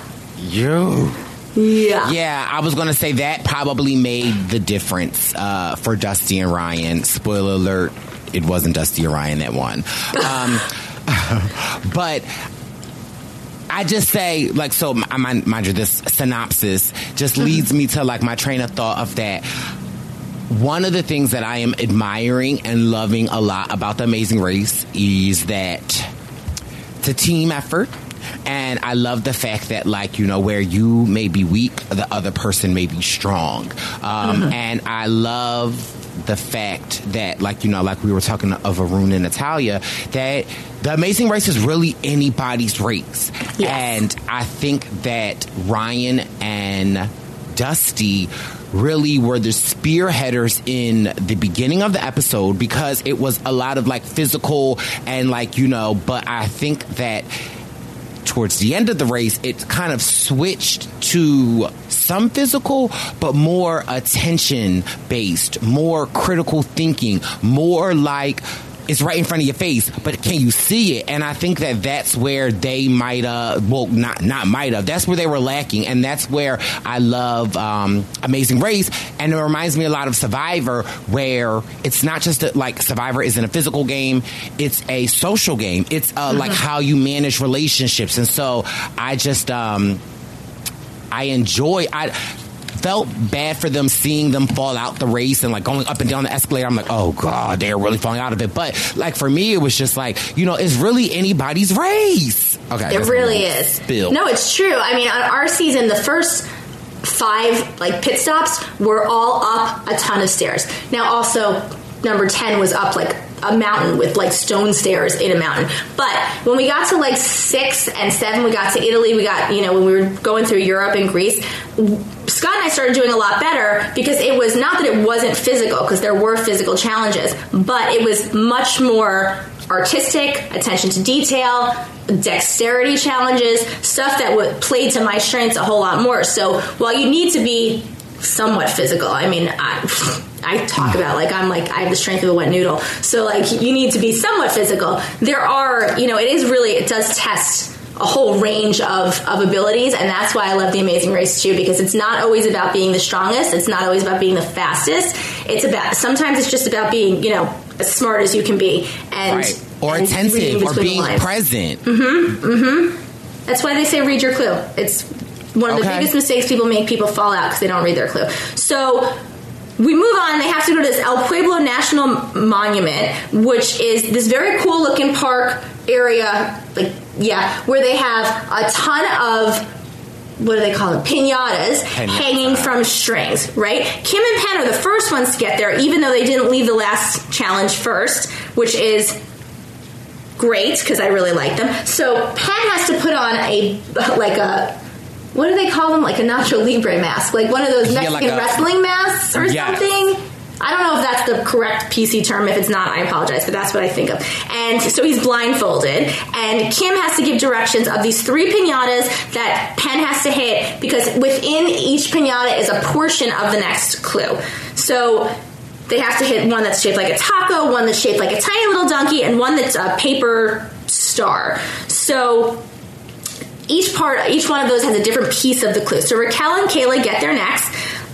Yeah, I was going to say that probably made the difference for Dusty and Ryan. Spoiler alert, it wasn't Dusty and Ryan that won. But I just say, like, so mind you, this synopsis just leads me to, like, my train of thought of that. One of the things that I am admiring and loving a lot about The Amazing Race is that it's a team effort. And I love the fact that, like, you know, where you may be weak, the other person may be strong. And I love the fact that, like, you know, like we were talking of Arun and Natalia, that The Amazing Race is really anybody's race. Yes. And I think that Ryan and Dusty really were the spearheaders in the beginning of the episode, because it was a lot of, like, physical and, like, you know, but I think that towards the end of the race, it kind of switched to some physical, but more attention-based, more critical thinking, more like it's right in front of your face, but can you see it? And I think that that's where they might have, well, not might have, that's where they were lacking. And that's where I love Amazing Race. And it reminds me a lot of Survivor, where it's not just like Survivor isn't a physical game, it's a social game. It's like how you manage relationships. And so I just, I felt bad for them, seeing them fall out the race and, like, going up and down the escalator. I'm like, oh God, they're really falling out of it. But, like, for me, it was just like, you know, it's really anybody's race. Okay, it really is. No, it's true. I mean, on our season, the first 5, like, pit stops were all up a ton of stairs. Now, also, number 10 was up, like, a mountain with, like, stone stairs in a mountain. But when we got to, like, 6 and 7, we got to Italy, we got, you know, when we were going through Europe and Greece, Scott and I started doing a lot better, because it was not that it wasn't physical, because there were physical challenges, but it was much more artistic, attention to detail, dexterity challenges, stuff that played to my strengths a whole lot more. So while you need to be somewhat physical, I mean, I talk about, like, I have the strength of a wet noodle. So, like, you need to be somewhat physical. There are, you know, it does test a whole range of abilities, and that's why I love The Amazing Race too, because it's not always about being the strongest, it's not always about being the fastest, sometimes it's just about being, you know, as smart as you can be, and right. Or attentive, or being present. That's why they say read your clue. It's one of the biggest mistakes people make. People fall out because they don't read their clue. So we move on. They have to go to this El Pueblo National Monument, which is this very cool looking park area, where they have a ton of, what do they call it, pinatas hanging from strings, right? Kim and Penn are the first ones to get there, even though they didn't leave the last challenge first, which is great, because I really like them. So Penn has to put on what do they call them? Like a Nacho Libre mask. Like one of those Mexican wrestling masks or something. I don't know if that's the correct PC term. If it's not, I apologize, but that's what I think of. And so he's blindfolded, and Kim has to give directions of these 3 piñatas that Penn has to hit, because within each piñata is a portion of the next clue. So they have to hit one that's shaped like a taco, one that's shaped like a tiny little donkey, and one that's a paper star. So each one of those has a different piece of the clue. So Raquel and Kayla get there next,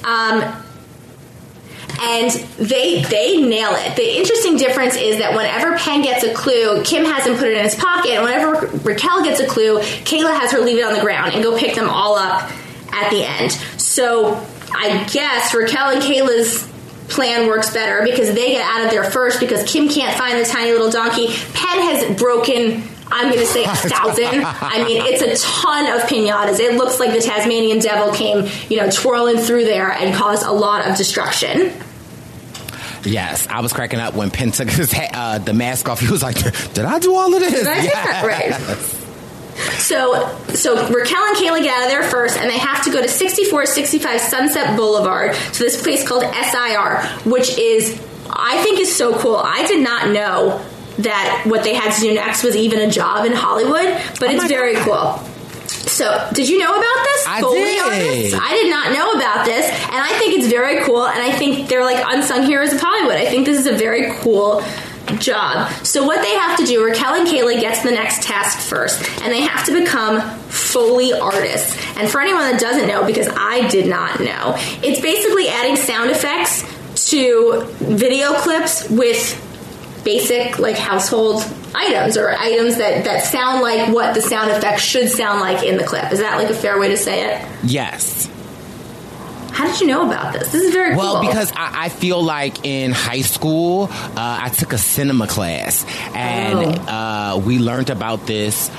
and they nail it. The interesting difference is that whenever Penn gets a clue, Kim has him put it in his pocket, and whenever Raquel gets a clue, Kayla has her leave it on the ground and go pick them all up at the end. So I guess Raquel and Kayla's plan works better, because they get out of there first, because Kim can't find the tiny little donkey. Penn has broken, I'm going to say 1,000. I mean, it's a ton of piñatas. It looks like the Tasmanian devil came, you know, twirling through there and caused a lot of destruction. Yes, I was cracking up when Penn took his the mask off. He was like, did I do all of this? Did I do that? Right. So Raquel and Kayla get out of there first, and they have to go to 6465 Sunset Boulevard to this place called SIR, which I think is so cool. I did not know that what they had to do next was even a job in Hollywood, but it's very cool. So, did you know about this? I did. I did not know about this, and I think it's very cool, and I think they're like unsung heroes of Hollywood. I think this is a very cool job. So what they have to do, Raquel and Kayla get to the next task first, and they have to become Foley artists. And for anyone that doesn't know, because I did not know, it's basically adding sound effects to video clips with basic like household items or items that sound like what the sound effects should sound like in the clip. Is that like a fair way to say it? Yes. How did you know about this? This is very cool. Well, because I feel like in high school, I took a cinema class, and we learned about this,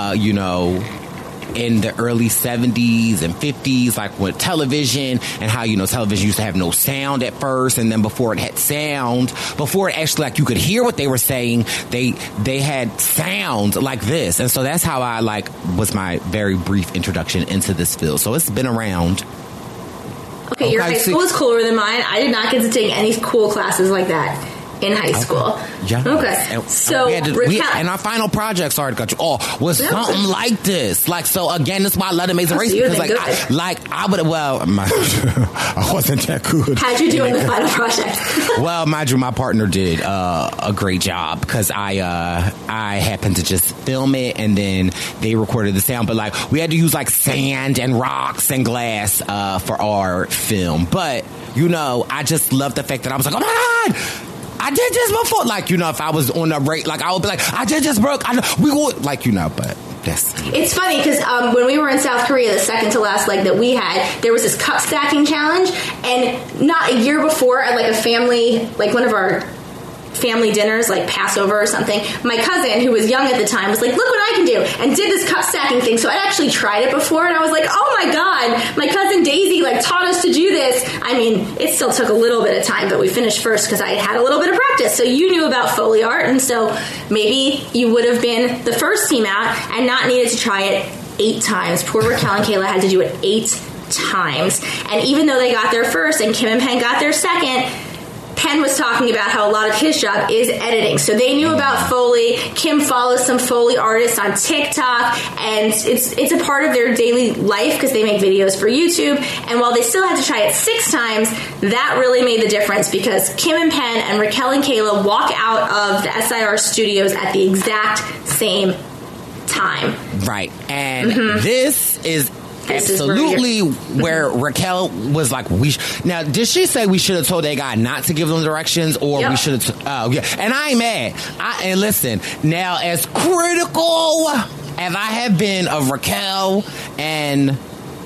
in the early 70s and 50s, like with television, and how, television used to have no sound at first, and then before it had sound, before it actually, like, you could hear what they were saying, they had sound like this. And so that's how I, was my very brief introduction into this field. So it's been around. Okay, your high school was cooler than mine. I did not get to take any cool classes like that in high school. Yeah. Okay. And so, and our final project, sorry to cut you off, was something like this. Like, so again, that's why I love Amazing Race, because I wasn't that good. How'd you do in the final project? Well, mind you, my partner did a great job, because I happened to just film it, and then they recorded the sound. But we had to use sand and rocks and glass for our film. But I just love the fact that I was like, oh my God, I did this before. If I was on a rate, I would be like, I did this, bro. We would, but that's... It's funny, because when we were in South Korea, the second to last leg that we had, there was this cup stacking challenge, and not a year before, at a family, one of our family dinners, like Passover or something, my cousin, who was young at the time, was like, look what I can do, and did this cup stacking thing. So I'd actually tried it before, and I was like, oh my God, my cousin Daisy taught us to do this. I mean, it still took a little bit of time, but we finished first because I had a little bit of practice. So you knew about Foley art, and so maybe you would have been the first team out and not needed to try it 8 times. Poor Raquel and Kayla had to do it 8 times. And even though they got there first and Kim and Penn got there second, Penn was talking about how a lot of his job is editing. So they knew about Foley. Kim follows some Foley artists on TikTok, and it's a part of their daily life because they make videos for YouTube. And while they still had to try it 6 times, that really made the difference, because Kim and Penn and Raquel and Kayla walk out of the SIR studios at the exact same time. Right. And this is absolutely where Raquel was like, now, did she say we should have told that guy not to give them directions, or we should have... Oh, yeah. And I ain't mad. And listen, now, as critical as I have been of Raquel and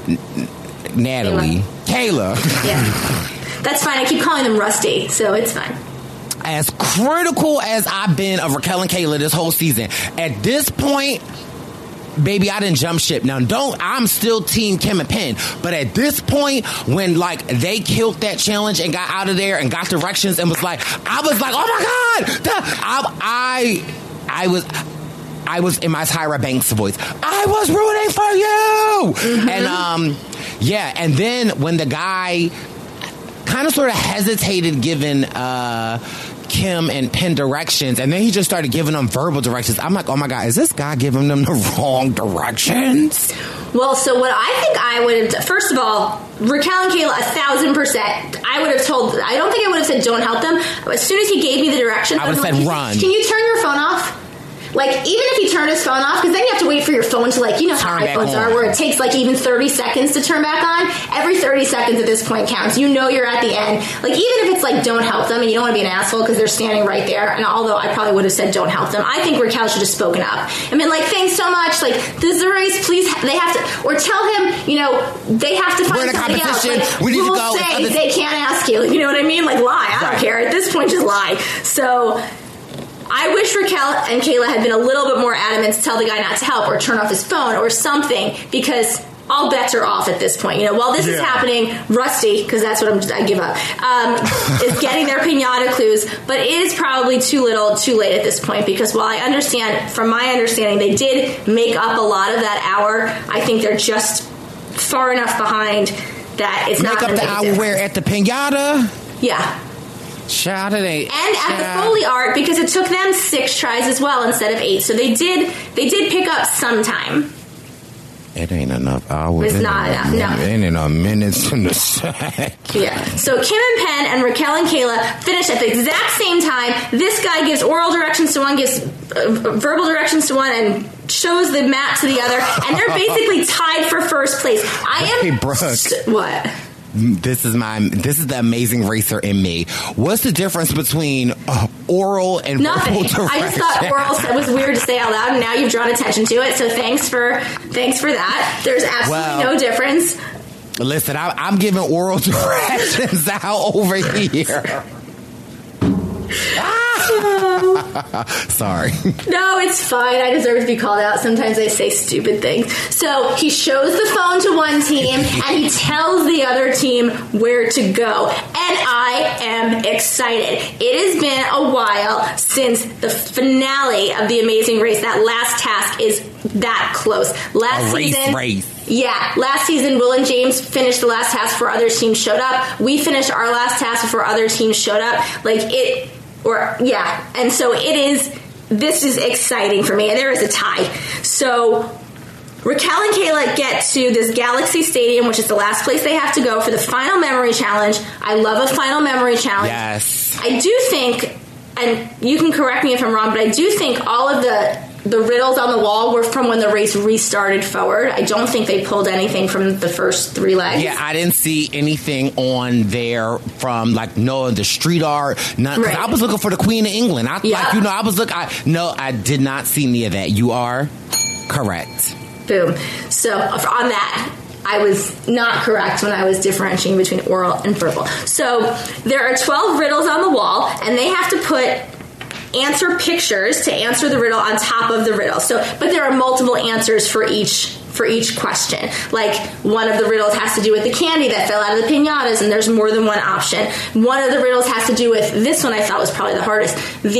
Natalie... Kayla. Yeah. That's fine. I keep calling them Rusty, so it's fine. As critical as I've been of Raquel and Kayla this whole season, at this point... Baby, I didn't jump ship. Now, I'm still team Kim and Penn. But at this point, when, they killed that challenge and got out of there and got directions and was like, I was like, oh my God! I was in my Tyra Banks voice. I was rooting for you! And, and then when the guy kind of sort of hesitated giving, Kim and Penn directions, and then he just started giving them verbal directions. I'm like, oh my God, is this guy giving them the wrong directions? Well, so what I think I would have done, first of all, Raquel and Kayla, 1,000%, I would have told, I don't think I would have said don't help them. As soon as he gave me the directions, I would have said run. Can you turn your phone off? Even if he turned his phone off, because then you have to wait for your phone to, how iPhones are, where it takes, even 30 seconds to turn back on. Every 30 seconds at this point counts. You know you're at the end. Even if it's, don't help them, and you don't want to be an asshole because they're standing right there, and although I probably would have said don't help them, I think Raquel should have spoken up and been like, thanks so much, this is a race, please, they have to, or tell him, they have to find something else. We need to go. Say they can't ask you, you know what I mean? Lie. I don't care. At this point, just lie. So... I wish Raquel and Kayla had been a little bit more adamant to tell the guy not to help or turn off his phone or something, because all bets are off at this point. While this is happening, Rusty, because that's what I give up, is getting their piñata clues, but it is probably too little, too late at this point, because while I understand, from my understanding, they did make up a lot of that hour, I think they're just far enough behind that it's not going to make up the hour where at the piñata? Yeah. Shout it ain't. And at the Foley art, because it took them 6 tries as well instead of 8. So they did pick up some time. It ain't enough hours. It's not enough. No. It ain't enough minutes in the sack. Yeah. So Kim and Penn and Raquel and Kayla finish at the exact same time. This guy gives oral directions to one, gives verbal directions to one, and shows the map to the other. And they're basically tied for first place. Hey, Brooke. What? This is the amazing racer in me. What's the difference between oral and nothing? verbal direction? I just thought oral was weird to say out loud, and now you've drawn attention to it. So thanks for that. There's absolutely no difference. Listen, I'm giving oral directions out over here. Sorry. No, it's fine. I deserve to be called out. Sometimes I say stupid things. So he shows the phone to one team and he tells the other team where to go. And I am excited. It has been a while since the finale of The Amazing Race. That last task is that close. Last season. Yeah, last season, Will and James finished the last task before other teams showed up. We finished our last task before other teams showed up. And so this is exciting for me. And there is a tie. So Raquel and Kayla get to this Galaxy Stadium, which is the last place they have to go for the final memory challenge. I love a final memory challenge. Yes. I do think, and you can correct me if I'm wrong, but I do think all of the riddles on the wall were from when the race restarted forward. I don't think they pulled anything from the first 3 legs. Yeah, I didn't see anything on there from the street art. None, right. I was looking for the Queen of England. I did not see any of that. You are correct. Boom. So on that, I was not correct when I was differentiating between oral and verbal. So there are 12 riddles on the wall, and they have to put answer pictures to answer the riddle on top of the riddle. But there are multiple answers for each question. Like, one of the riddles has to do with the candy that fell out of the piñatas, and there's more than one option. One of the riddles has to do with, this one I thought was probably the hardest,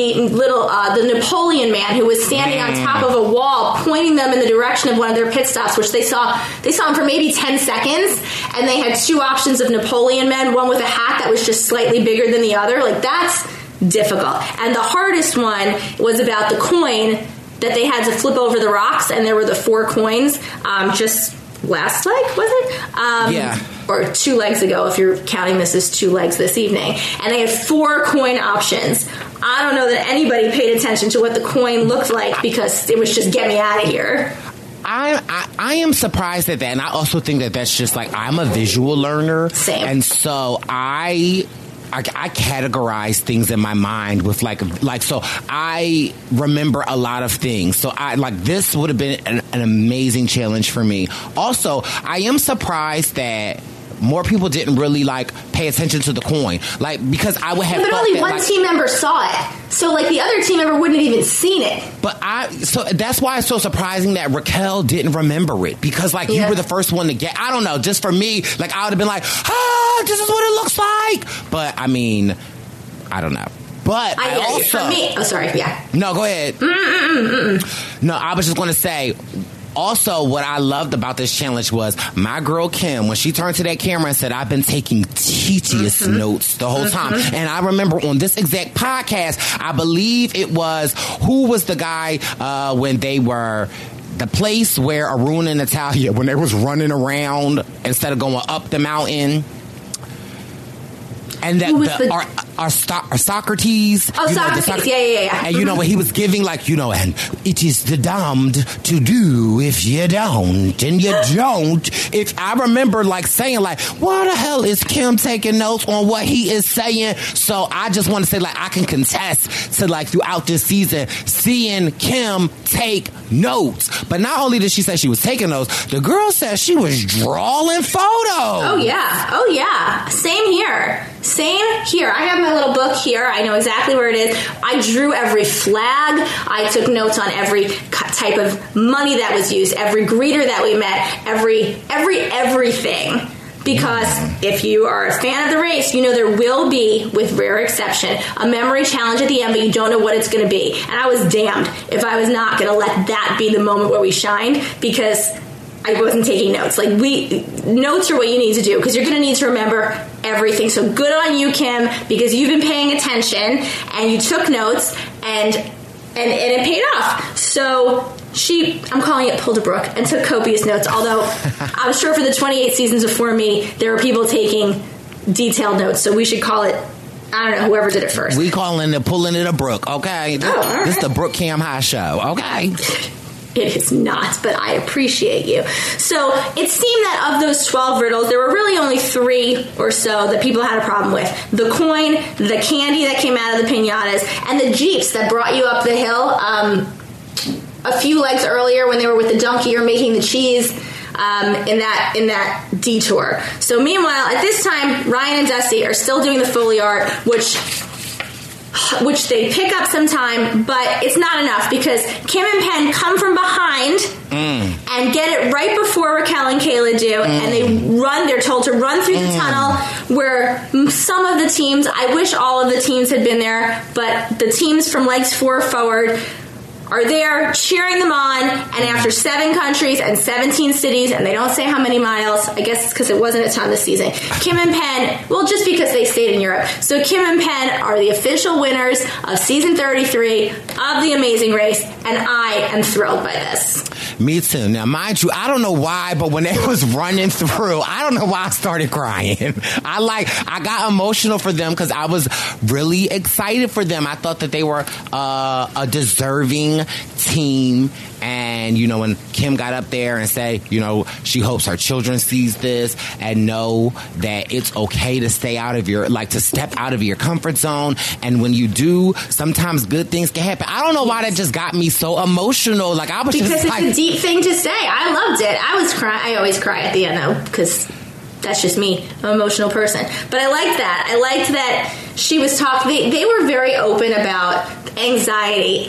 the Napoleon man who was standing on top of a wall pointing them in the direction of one of their pit stops, which they saw him for maybe 10 seconds, and they had 2 options of Napoleon men, one with a hat that was just slightly bigger than the other. Like, that's difficult. And the hardest one was about the coin that they had to flip over the rocks, and there were the 4 coins just last leg, was it? Yeah. Or 2 legs ago, if you're counting this as 2 legs this evening. And they had 4 coin options. I don't know that anybody paid attention to what the coin looked like, because it was just get me out of here. I am surprised at that, and I also think that that's just I'm a visual learner. Same. And so I categorize things in my mind with so I remember a lot of things. So this would have been an amazing challenge for me. Also, I am surprised that more people didn't really pay attention to the coin, because I would have. But only one team member saw it, so the other team member wouldn't have even seen it. So that's why it's so surprising that Raquel didn't remember it, because you were the first one to get. I don't know, just for me, I would have been this is what it looks like. But I mean, I don't know. But I also, for me, sorry, yeah. No, go ahead. No, I was just going to say. Also, what I loved about this challenge was my girl Kim, when she turned to that camera and said, I've been taking tedious notes the whole time. And I remember on this exact podcast, I believe it was, who was the guy when they were, the place where Arun and Natalia, when they was running around instead of going up the mountain. And that our Socrates. Oh, Socrates. Yeah. And what he was giving, and it is the damned to do if you don't, and you don't. If I remember saying why the hell is Kim taking notes on what he is saying? So I just want to say I can contest to throughout this season seeing Kim take notes. But not only did she say she was taking notes, the girl said she was drawing photos. Oh yeah. Same here. I have my little book here. I know exactly where it is. I drew every flag. I took notes on every type of money that was used, every greeter that we met, everything. Because if you are a fan of the race, there will be, with rare exception, a memory challenge at the end, but you don't know what it's going to be. And I was damned if I was not going to let that be the moment where we shined, because I wasn't taking notes. Notes are what you need to do, because you're going to need to remember everything. So good on you, Kim, because you've been paying attention and you took notes, and it paid off. So I'm calling it pulled a Brooke and took copious notes, although I'm sure for the 28 seasons before me, there were people taking detailed notes. So we should call it, I don't know, whoever did it first. We calling it pulling it a Brooke, okay? This is the Brooke Cam High Show, okay? It is not, but I appreciate you. So it seemed that of those 12 riddles, there were really only 3 or so that people had a problem with. The coin, the candy that came out of the piñatas, and the Jeeps that brought you up the hill a few legs earlier when they were with the donkey or making the cheese in that detour. So meanwhile, at this time, Ryan and Dusty are still doing the Foley art, which they pick up some time, but it's not enough because Kim and Penn come from behind and get it right before Raquel and Kayla do, and they're told to run through the tunnel where some of the teams, I wish all of the teams had been there, but the teams from legs 4 forward are there cheering them on, and after 7 countries and 17 cities, and they don't say how many miles, I guess it's because it wasn't a ton this season, Kim and Penn, well, just because they stayed in Europe. So Kim and Penn are the official winners of season 33 of The Amazing Race, and I am thrilled by this. Me too. Now, mind you, I don't know why, but when they was running through, I don't know why I started crying. I got emotional for them because I was really excited for them. I thought that they were a deserving team. And, you know, when Kim got up there and said, you know, she hopes her children sees this and know that it's okay to stay out of to step out of your comfort zone. And when you do, sometimes good things can happen. I don't know why that just got me so emotional. Because it's a deep thing to say. I loved it. I was crying. I always cry at the end, though, because that's just me. I'm an emotional person. But I liked that. I liked that she was talking. They were very open about anxiety,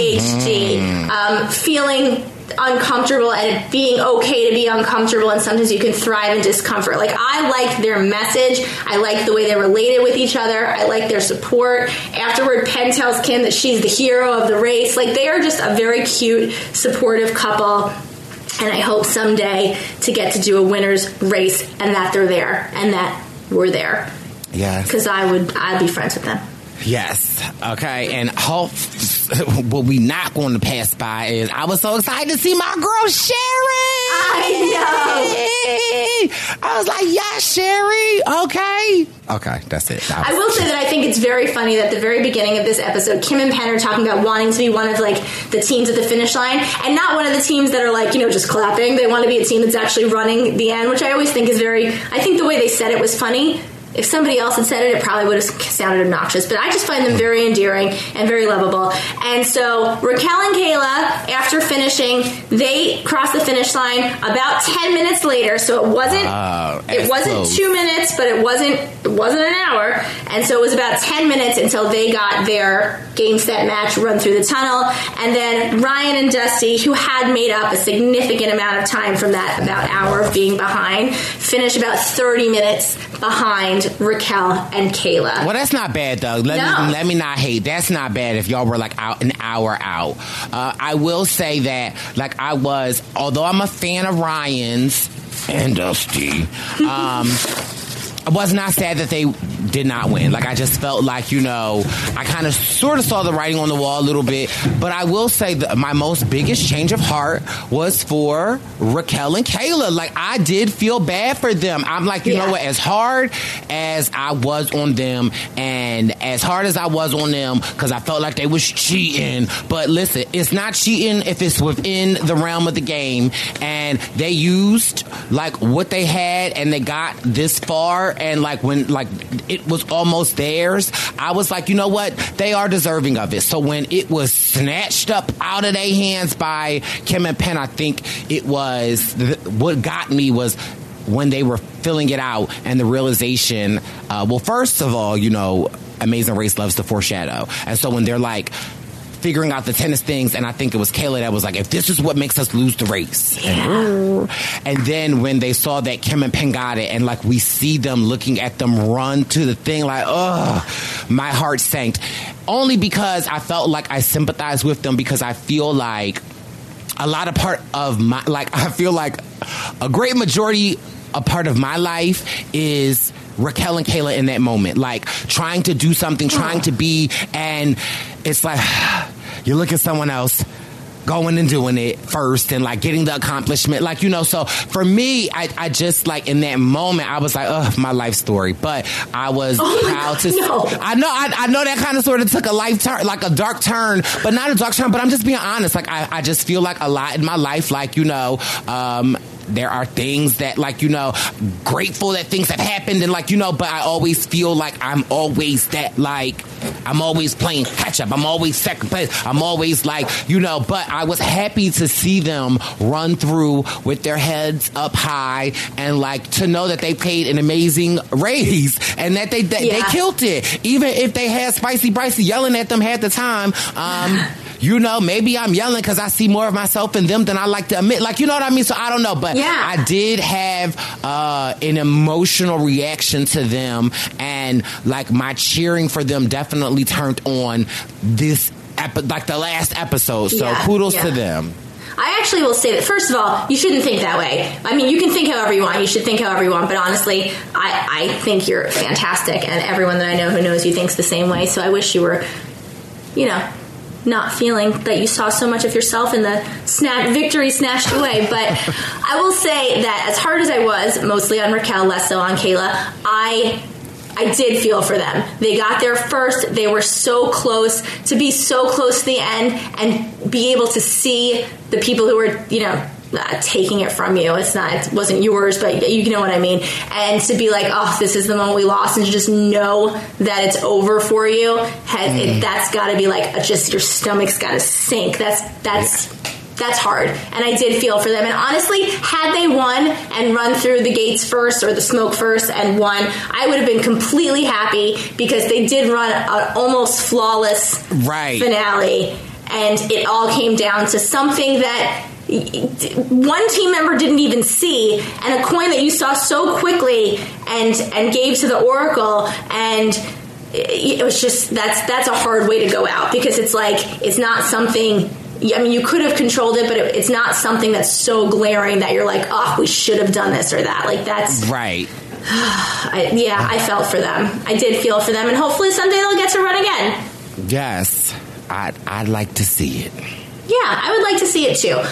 ADHD, feeling uncomfortable and it being okay to be uncomfortable, and sometimes you can thrive in discomfort. I liked their message. I liked the way they related with each other. I liked their support. Afterward, Penn tells Kim that she's the hero of the race. They are just a very cute, supportive couple. And I hope someday to get to do a winner's race and that they're there and that we're there. Yes. Because I'd be friends with them. Yes. Okay. And what we not going to pass by is I was so excited to see my girl Sherry. I know. I was like, yeah, Sherry. Okay, that's it. I will say that I think it's very funny that at the very beginning of this episode, Kim and Penn are talking about wanting to be one of the teams at the finish line, and not one of the teams that are just clapping. They want to be a team that's actually running the end, which I always think is I think the way they said it was funny. If somebody else had said it, it probably would have sounded obnoxious. But I just find them very endearing and very lovable. And so Raquel and Kayla, after finishing, they crossed the finish line about 10 minutes later. So it wasn't 2 minutes, but it wasn't an hour. And so it was about 10 minutes until they got their game, set, match, run through the tunnel. And then Ryan and Dusty, who had made up a significant amount of time from that about hour of being behind, finished about 30 minutes behind Raquel and Kayla. Well, that's not bad, though. Let me not hate. That's not bad if y'all were an hour out. I will say that, although I'm a fan of Ryan's and Dusty, I was not sad that they did not win. I just felt I kind of sort of saw the writing on the wall a little bit. But I will say that my biggest change of heart was for Raquel and Kayla. I did feel bad for them. I'm you know what? As hard as I was on them, and as hard as I was on them, because I felt like they was cheating. But listen, it's not cheating if it's within the realm of the game. And they used what they had, and they got this far. And when it was almost theirs, I was like, you know what? They are deserving of it. So when it was snatched up out of their hands by Kim and Penn, I think it was what got me was when they were filling it out and the realization. Well, first of all, Amazing Race loves to foreshadow, and so when they're figuring out the tennis things, and I think it was Kayla that was if this is what makes us lose the race. Yeah. And then when they saw that Kim and Penn got it, and we see them looking at them run to the thing, my heart sank. Only because I felt like I sympathized with them, because I feel like a lot of part of my, I feel like a great majority, a part of my life is Raquel and Kayla in that moment, trying to do something, trying to be, and it's you look at someone else, going and doing it first and like getting the accomplishment. Like, you know, so for me, I just like in that moment, I was like, ugh, my life story. But I was proud to no. I know that kind of sort of took a life turn, like a dark turn, but not a dark turn, but I'm just being honest. Like I just feel like a lot in my life, like, you know, there are things that, like, you know, grateful that things have happened and, like, you know, but I always feel like I'm always that, like, I'm always playing catch up. I'm always second place. I'm always like, you know, but I was happy to see them run through with their heads up high and, like, to know that they paid an amazing raise and that they killed it. Even if they had Spicy Brycey yelling at them half the time, you know, maybe I'm yelling because I see more of myself in them than I like to admit. Like, you know what I mean? So I don't know. But I did have an emotional reaction to them. And, like, my cheering for them definitely turned on this, like, the last episode. So kudos to them. I actually will say that, first of all, you shouldn't think that way. I mean, you can think however you want. You should think however you want. But honestly, I think you're fantastic. And everyone that I know who knows you thinks the same way. So I wish you were, you know, not feeling that you saw so much of yourself in the victory snatched away. But I will say that as hard as I was, mostly on Raquel, less so on Kayla, I did feel for them. They got there first. They were so close. To be so close to the end and be able to see the people who were, you know, taking it from you. It wasn't yours, but you know what I mean. And to be like, oh, this is the moment we lost, and to just know that it's over for you, that's got to be like, just your stomach's got to sink. That's hard. And I did feel for them. And honestly, had they won and run through the gates first or the smoke first and won, I would have been completely happy because they did run an almost flawless finale. And it all came down to something that one team member didn't even see, and a coin that you saw so quickly and gave to the Oracle, and it was just that's a hard way to go out, because it's like, it's not something, I mean, you could have controlled it, but it's not something that's so glaring that you're like, oh, we should have done this or that. Like, that's right. I felt for them. I did feel for them, and hopefully someday they'll get to run again. Yes, I'd like to see it. Yeah, I would like to see it too.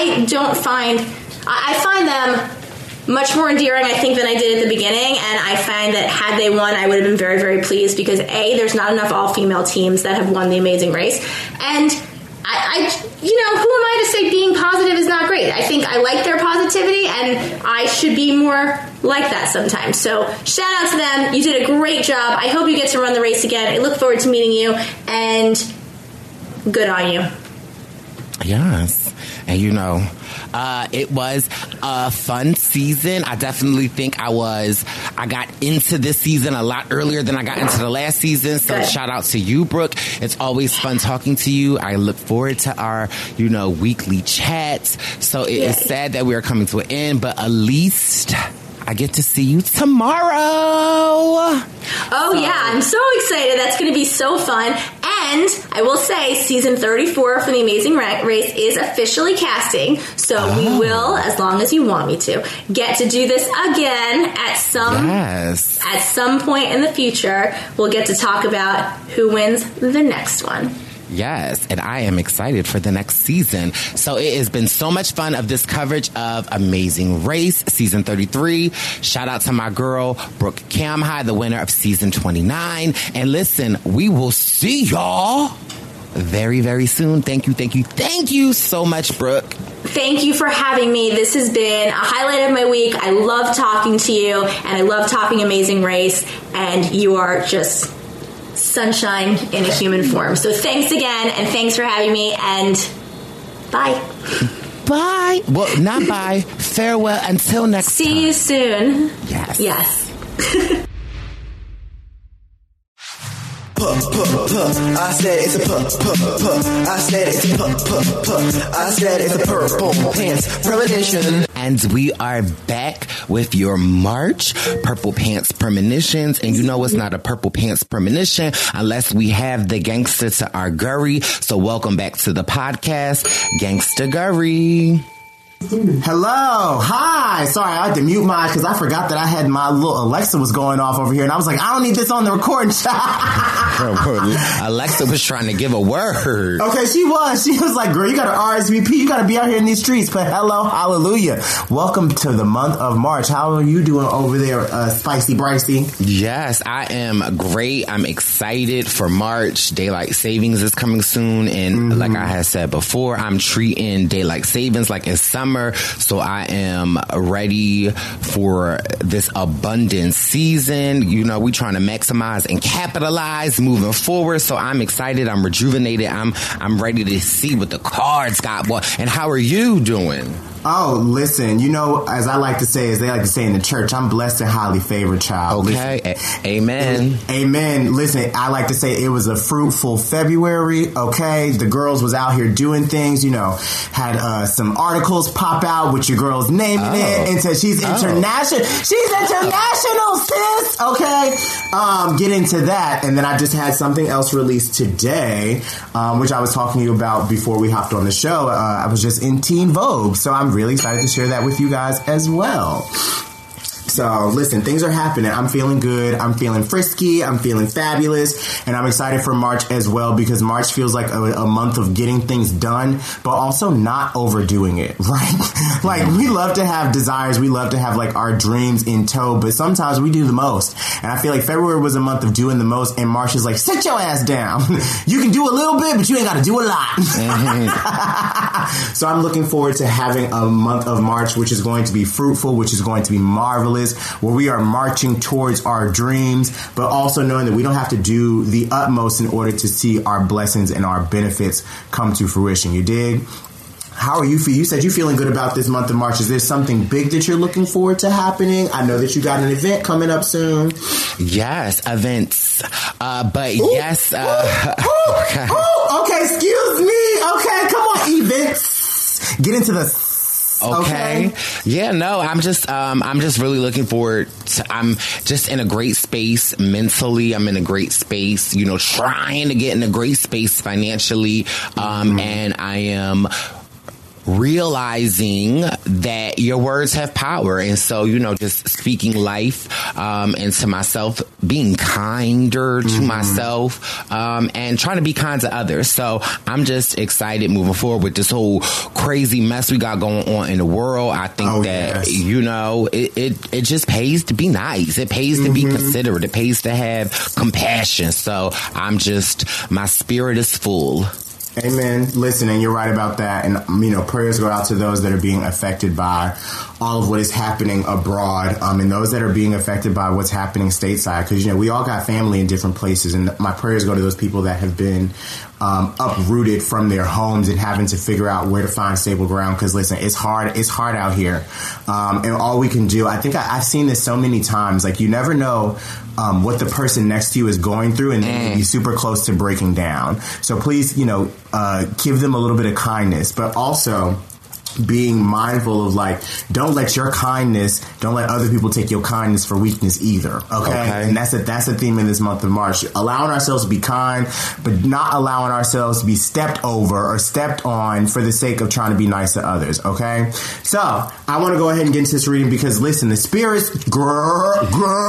I find them much more endearing, I think, than I did at the beginning, and I find that had they won, I would have been very, very pleased, because A, there's not enough all-female teams that have won the Amazing Race, and I you know, who am I to say being positive is not great? I think I like their positivity, and I should be more like that sometimes. So shout out to them. You did a great job. I hope you get to run the race again. I look forward to meeting you, and good on you. Yes. And, you know, it was a fun season. I definitely think I got into this season a lot earlier than I got into the last season. So shout out to you, Brooke. It's always fun talking to you. I look forward to our, you know, weekly chats. So it is sad that we are coming to an end, but at least I get to see you tomorrow. Oh, yeah. I'm so excited. That's going to be so fun. And I will say, season 34 for The Amazing Race is officially casting. So we will, as long as you want me to, get to do this again at some point in the future. We'll get to talk about who wins the next one. Yes, and I am excited for the next season. So it has been so much fun of this coverage of Amazing Race, season 33. Shout out to my girl, Brooke Kamhai, the winner of season 29. And listen, we will see y'all very, very soon. Thank you so much, Brooke. Thank you for having me. This has been a highlight of my week. I love talking to you, and I love talking Amazing Race, and you are just sunshine in a human form. So thanks again, and thanks for having me, and bye. Bye. Well, not bye. Farewell until next time. See you soon. Yes. I said it's a I said it's a I said it's a Purple Pants Premonition. And we are back with your March Purple Pants Premonitions. And you know it's not a Purple Pants Premonition unless we have the gangster to our Gurry. So welcome back to the podcast, Gangsta Gurry. Hello. Hi. Sorry, I had to mute mine because I forgot that I had my little Alexa was going off over here, and I was like, I don't need this on the recording. Alexa was trying to give a word. Okay, she was like, girl, you got to RSVP. You got to be out here in these streets. But hello, hallelujah. Welcome to the month of March. How are you doing over there, Spicy Bricey? Yes, I am great. I'm excited for March. Daylight savings is coming soon. And like I had said before, I'm treating daylight savings like it's summer. So I am ready for this abundant season. You know, we trying to maximize and capitalize moving forward. So I'm excited. I'm rejuvenated. I'm ready to see what the cards got. And how are you doing? Oh, listen, you know, as I like to say, as they like to say in the church, I'm blessed and highly favored, child. Okay. Amen. Amen. Listen, I like to say it was a fruitful February. Okay. The girls was out here doing things, you know, had some articles pop out with your girl's name in it. And so she's international. She's international, sis. Okay. Get into that. And then I just had something else released today, which I was talking to you about before we hopped on the show. I was just in Teen Vogue. So I'm really excited to share that with you guys as well. So, listen, things are happening. I'm feeling good. I'm feeling frisky. I'm feeling fabulous. And I'm excited for March as well because March feels like a month of getting things done, but also not overdoing it, right? Like, we love to have desires. We love to have, like, our dreams in tow, but sometimes we do the most. And I feel like February was a month of doing the most, and March is like, sit your ass down. You can do a little bit, but you ain't got to do a lot. So I'm looking forward to having a month of March, which is going to be fruitful, which is going to be marvelous, where we are marching towards our dreams, but also knowing that we don't have to do the utmost in order to see our blessings and our benefits come to fruition. You dig? How are you feeling? You said you're feeling good about this month of March. Is there something big that you're looking forward to happening? I know that you got an event coming up soon. Yes, events. But ooh, yes. Okay, excuse me. Okay, come on, events. Get into the... Okay. Yeah, no, I'm just really looking forward to, I'm just in a great space mentally. I'm in a great space, you know, trying to get in a great space financially. And I am realizing that your words have power. And so, you know, just speaking life into myself, being kinder to myself, and trying to be kind to others. So I'm just excited moving forward with this whole crazy mess we got going on in the world. I think you know, it just pays to be nice. It pays to be considerate. It pays to have compassion. So my spirit is full. Amen. Listen, and you're right about that. And, you know, prayers go out to those that are being affected by all of what is happening abroad, and those that are being affected by what's happening stateside. Because, you know, we all got family in different places, and my prayers go to those people that have been uprooted from their homes and having to figure out where to find stable ground. Because, listen, it's hard out here. And all we can do, I think I've seen this so many times, like, you never know what the person next to you is going through, and they can be super close to breaking down. So please, you know, give them a little bit of kindness, but also being mindful of, like, don't let other people take your kindness for weakness either. Okay? And that's the theme in this month of March. Allowing ourselves to be kind, but not allowing ourselves to be stepped over or stepped on for the sake of trying to be nice to others. Okay? So I want to go ahead and get into this reading because, listen, the spirits, girl,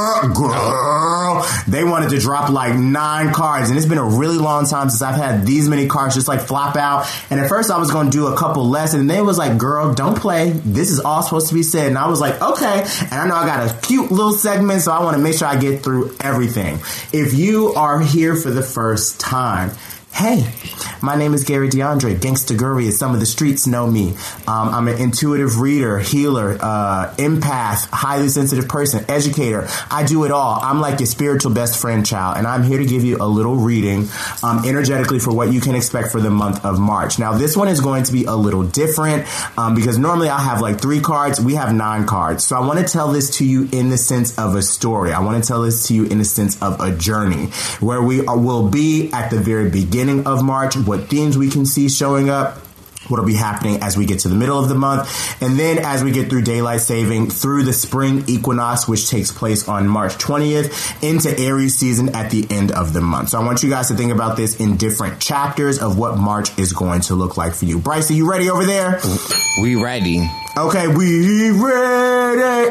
they wanted to drop like 9 cards, and it's been a really long time since I've had these many cards just like flop out. And at first I was going to do a couple less, and then it was like, girl, don't play. This is all supposed to be said. And I was like, okay. And I know I got a cute little segment, so I want to make sure I get through everything. If you are here for the first time, hey, my name is Gary DeAndre, Gangsta Gurry, as some of the streets know me. I'm an intuitive reader, healer, empath, highly sensitive person, educator. I do it all. I'm like your spiritual best friend, child, and I'm here to give you a little reading energetically for what you can expect for the month of March. Now, this one is going to be a little different because normally I'll have like 3 cards. We have 9 cards. So I want to tell this to you in the sense of a story. I want to tell this to you in the sense of a journey where we will be at the very beginning of March, what themes we can see showing up, what'll be happening as we get to the middle of the month. And then as we get through daylight saving, through the spring equinox, which takes place on March 20th, into Aries season at the end of the month. So I want you guys to think about this in different chapters of what March is going to look like for you. Bryce, are you ready over there? We ready. Okay, we ready.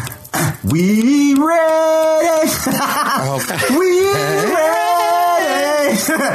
We ready. We ready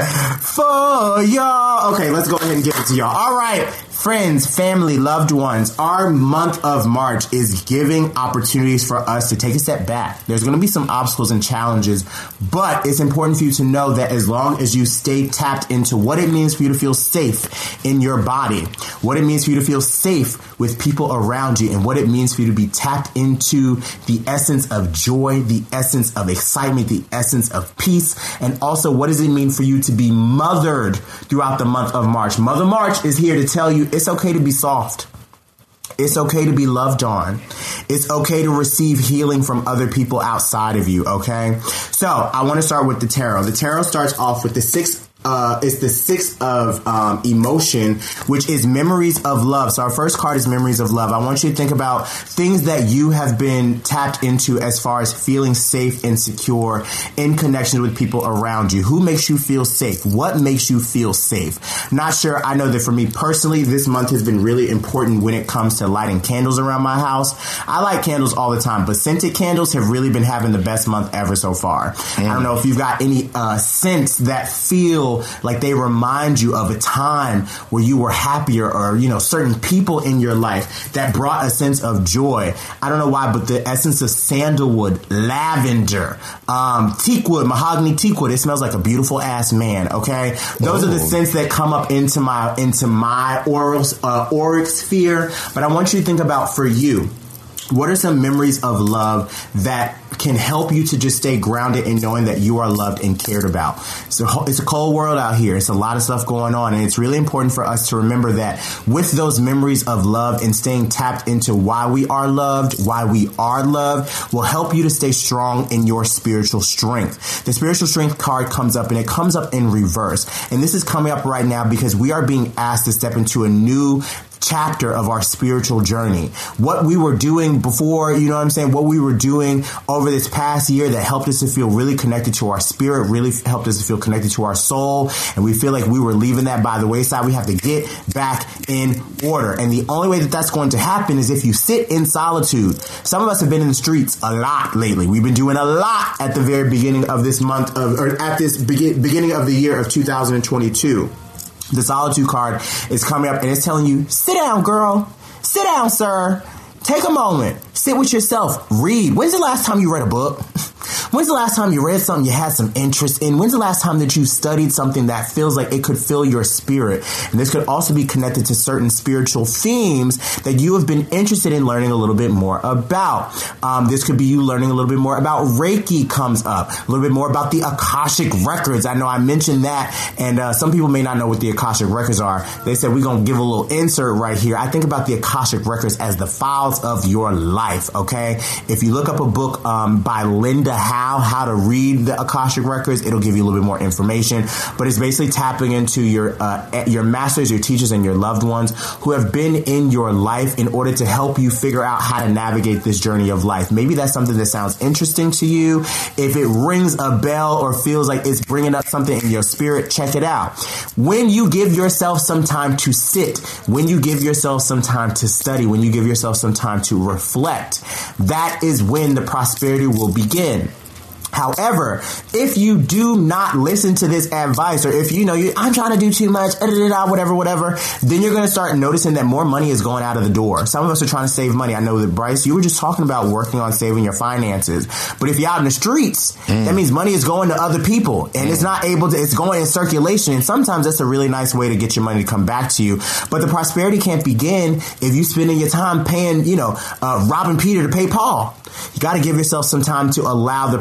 for y'all. Okay, let's go ahead and give it to y'all. All right, friends, family, loved ones, our month of March is giving opportunities for us to take a step back. There's going to be some obstacles and challenges, but it's important for you to know that as long as you stay tapped into what it means for you to feel safe in your body, what it means for you to feel safe with people around you, and what it means for you to be tapped into the essence of joy, the essence of excitement, the essence of peace, and also what does it mean for you to be mothered throughout the month of March. Mother March is here to tell you it's okay to be soft. It's okay to be loved on. It's okay to receive healing from other people outside of you, okay? So I want to start with the tarot. The tarot starts off with the six it's the six of emotion, which is memories of love. So our first card is memories of love. I want you to think about things that you have been tapped into as far as feeling safe and secure in connection with people around you. Who makes you feel safe? What makes you feel safe? Not sure. I know that for me personally, this month has been really important when it comes to lighting candles around my house. I light candles all the time, but scented candles have really been having the best month ever so far. I don't know if you've got any scents that feel like they remind you of a time where you were happier, or, you know, certain people in your life that brought a sense of joy. I don't know why, but the essence of sandalwood, lavender, teakwood, mahogany teakwood, it smells like a beautiful ass man. Okay. Those are the scents that come up into my auric sphere. But I want you to think about, for you, what are some memories of love that can help you to just stay grounded in knowing that you are loved and cared about? So it's a cold world out here. It's a lot of stuff going on. And it's really important for us to remember that with those memories of love and staying tapped into why we are loved will help you to stay strong in your spiritual strength. The spiritual strength card comes up, and it comes up in reverse. And this is coming up right now because we are being asked to step into a new chapter of our spiritual journey. What we were doing before, you know what I'm saying? What we were doing over this past year that helped us to feel really connected to our spirit, really helped us to feel connected to our soul. And we feel like we were leaving that by the wayside. We have to get back in order. And the only way that that's going to happen is if you sit in solitude. Some of us have been in the streets a lot lately. We've been doing a lot at the very beginning of this month or at this beginning of the year of 2022. The solitude card is coming up, and it's telling you, sit down, girl. Sit down, sir. Take a moment. Sit with yourself. Read. When's the last time you read a book? When's the last time you read something you had some interest in? When's the last time that you studied something that feels like it could fill your spirit? And this could also be connected to certain spiritual themes that you have been interested in learning a little bit more about. This could be you learning a little bit more about Reiki comes up, a little bit more about the Akashic Records. I know I mentioned that, and some people may not know what the Akashic Records are. They said we're going to give a little insert right here. I think about the Akashic Records as the files of your life, okay? If you look up a book by Linda Howe, How to Read the Akashic Records, it'll give you a little bit more information. But it's basically tapping into your masters, your teachers, and your loved ones who have been in your life in order to help you figure out how to navigate this journey of life. Maybe that's something that sounds interesting to you. If it rings a bell or feels like it's bringing up something in your spirit, check it out. When you give yourself some time to sit, when you give yourself some time to study, when you give yourself some time to reflect, that is when the prosperity will begin. However, if you do not listen to this advice, or if I'm trying to do too much, whatever, then you're going to start noticing that more money is going out of the door. Some of us are trying to save money. I know that, Bryce, you were just talking about working on saving your finances. But if you're out in the streets, that means money is going to other people, and it's going in circulation. And sometimes that's a really nice way to get your money to come back to you. But the prosperity can't begin if you spending your time paying, robbing Peter to pay Paul. You got to give yourself some time to allow the prosperity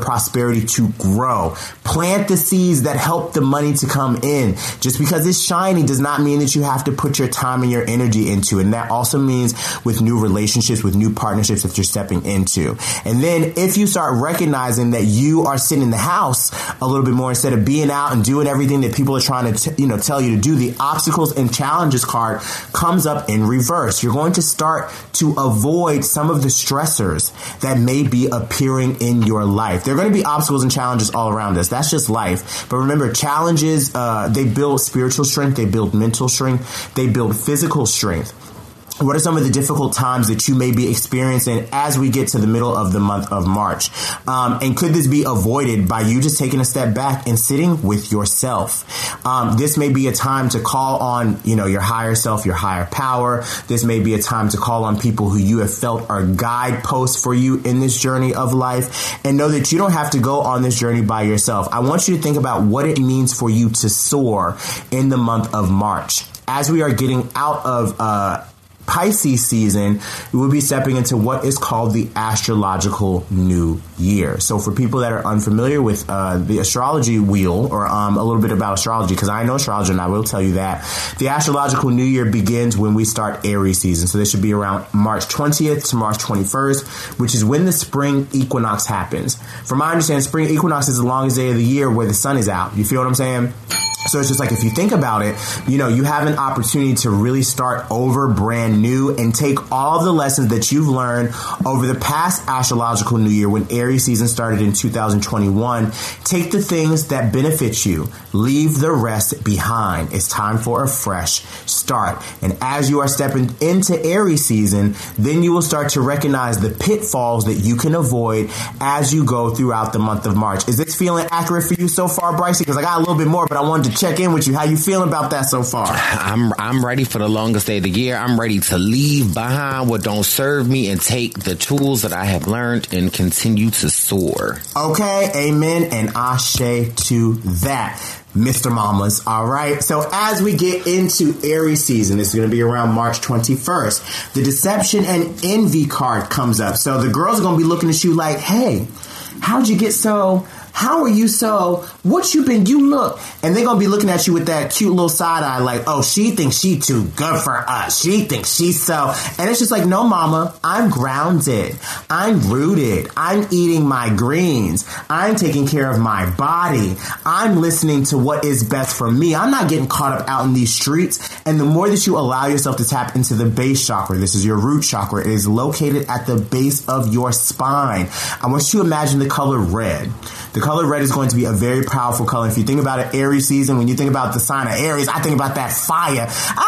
prosperity to grow. Plant the seeds that help the money to come in. Just because it's shiny does not mean that you have to put your time and your energy into it. And that also means with new relationships, with new partnerships that you're stepping into. And then if you start recognizing that you are sitting in the house a little bit more instead of being out and doing everything that people are trying to tell you to do, the obstacles and challenges card comes up in reverse. You're going to start to avoid some of the stressors that may be appearing in your life. There are going to be obstacles and challenges all around us. That's just life. But remember, challenges, they build spiritual strength, they build mental strength, they build physical strength. What are some of the difficult times that you may be experiencing as we get to the middle of the month of March? And could this be avoided by you just taking a step back and sitting with yourself? This may be a time to call on, your higher self, your higher power. This may be a time to call on people who you have felt are guideposts for you in this journey of life, and know that you don't have to go on this journey by yourself. I want you to think about what it means for you to soar in the month of March. As we are getting out of, Pisces season, we will be stepping into what is called the astrological new year. So for people that are unfamiliar with the astrology wheel, or a little bit about astrology, because I know astrology and I will tell you that, the astrological new year begins when we start Aries season. So this should be around March 20th to March 21st, which is when the spring equinox happens. From my understanding, spring equinox is the longest day of the year where the sun is out. You feel what I'm saying? So it's just like, if you think about it, you have an opportunity to really start over brand new and take all the lessons that you've learned over the past astrological new year when Aries season started in 2021. Take the things that benefit you. Leave the rest behind. It's time for a fresh start. And as you are stepping into Aries season, then you will start to recognize the pitfalls that you can avoid as you go throughout the month of March. Is this feeling accurate for you so far, Bryce? Because I got a little bit more, but I wanted to check in with you. How you feeling about that so far? I'm ready for the longest day of the year. I'm ready to leave behind what don't serve me and take the tools that I have learned and continue to soar. Okay, amen and ashe to that, Mr. Mamas. All right. So as we get into Aries season, it's going to be around March 21st. The deception and envy card comes up. So the girls are going to be looking at you like, hey, how'd you get so... How are you so? What you been? You look. And they're going to be looking at you with that cute little side eye like, oh, she thinks she too good for us. She thinks she's so. And it's just like, no, mama, I'm grounded. I'm rooted. I'm eating my greens. I'm taking care of my body. I'm listening to what is best for me. I'm not getting caught up out in these streets. And the more that you allow yourself to tap into the base chakra, this is your root chakra. It is located at the base of your spine. I want you to imagine the color red. The color red is going to be a very powerful color. If you think about it, Aries season, when you think about the sign of Aries, I think about that fire.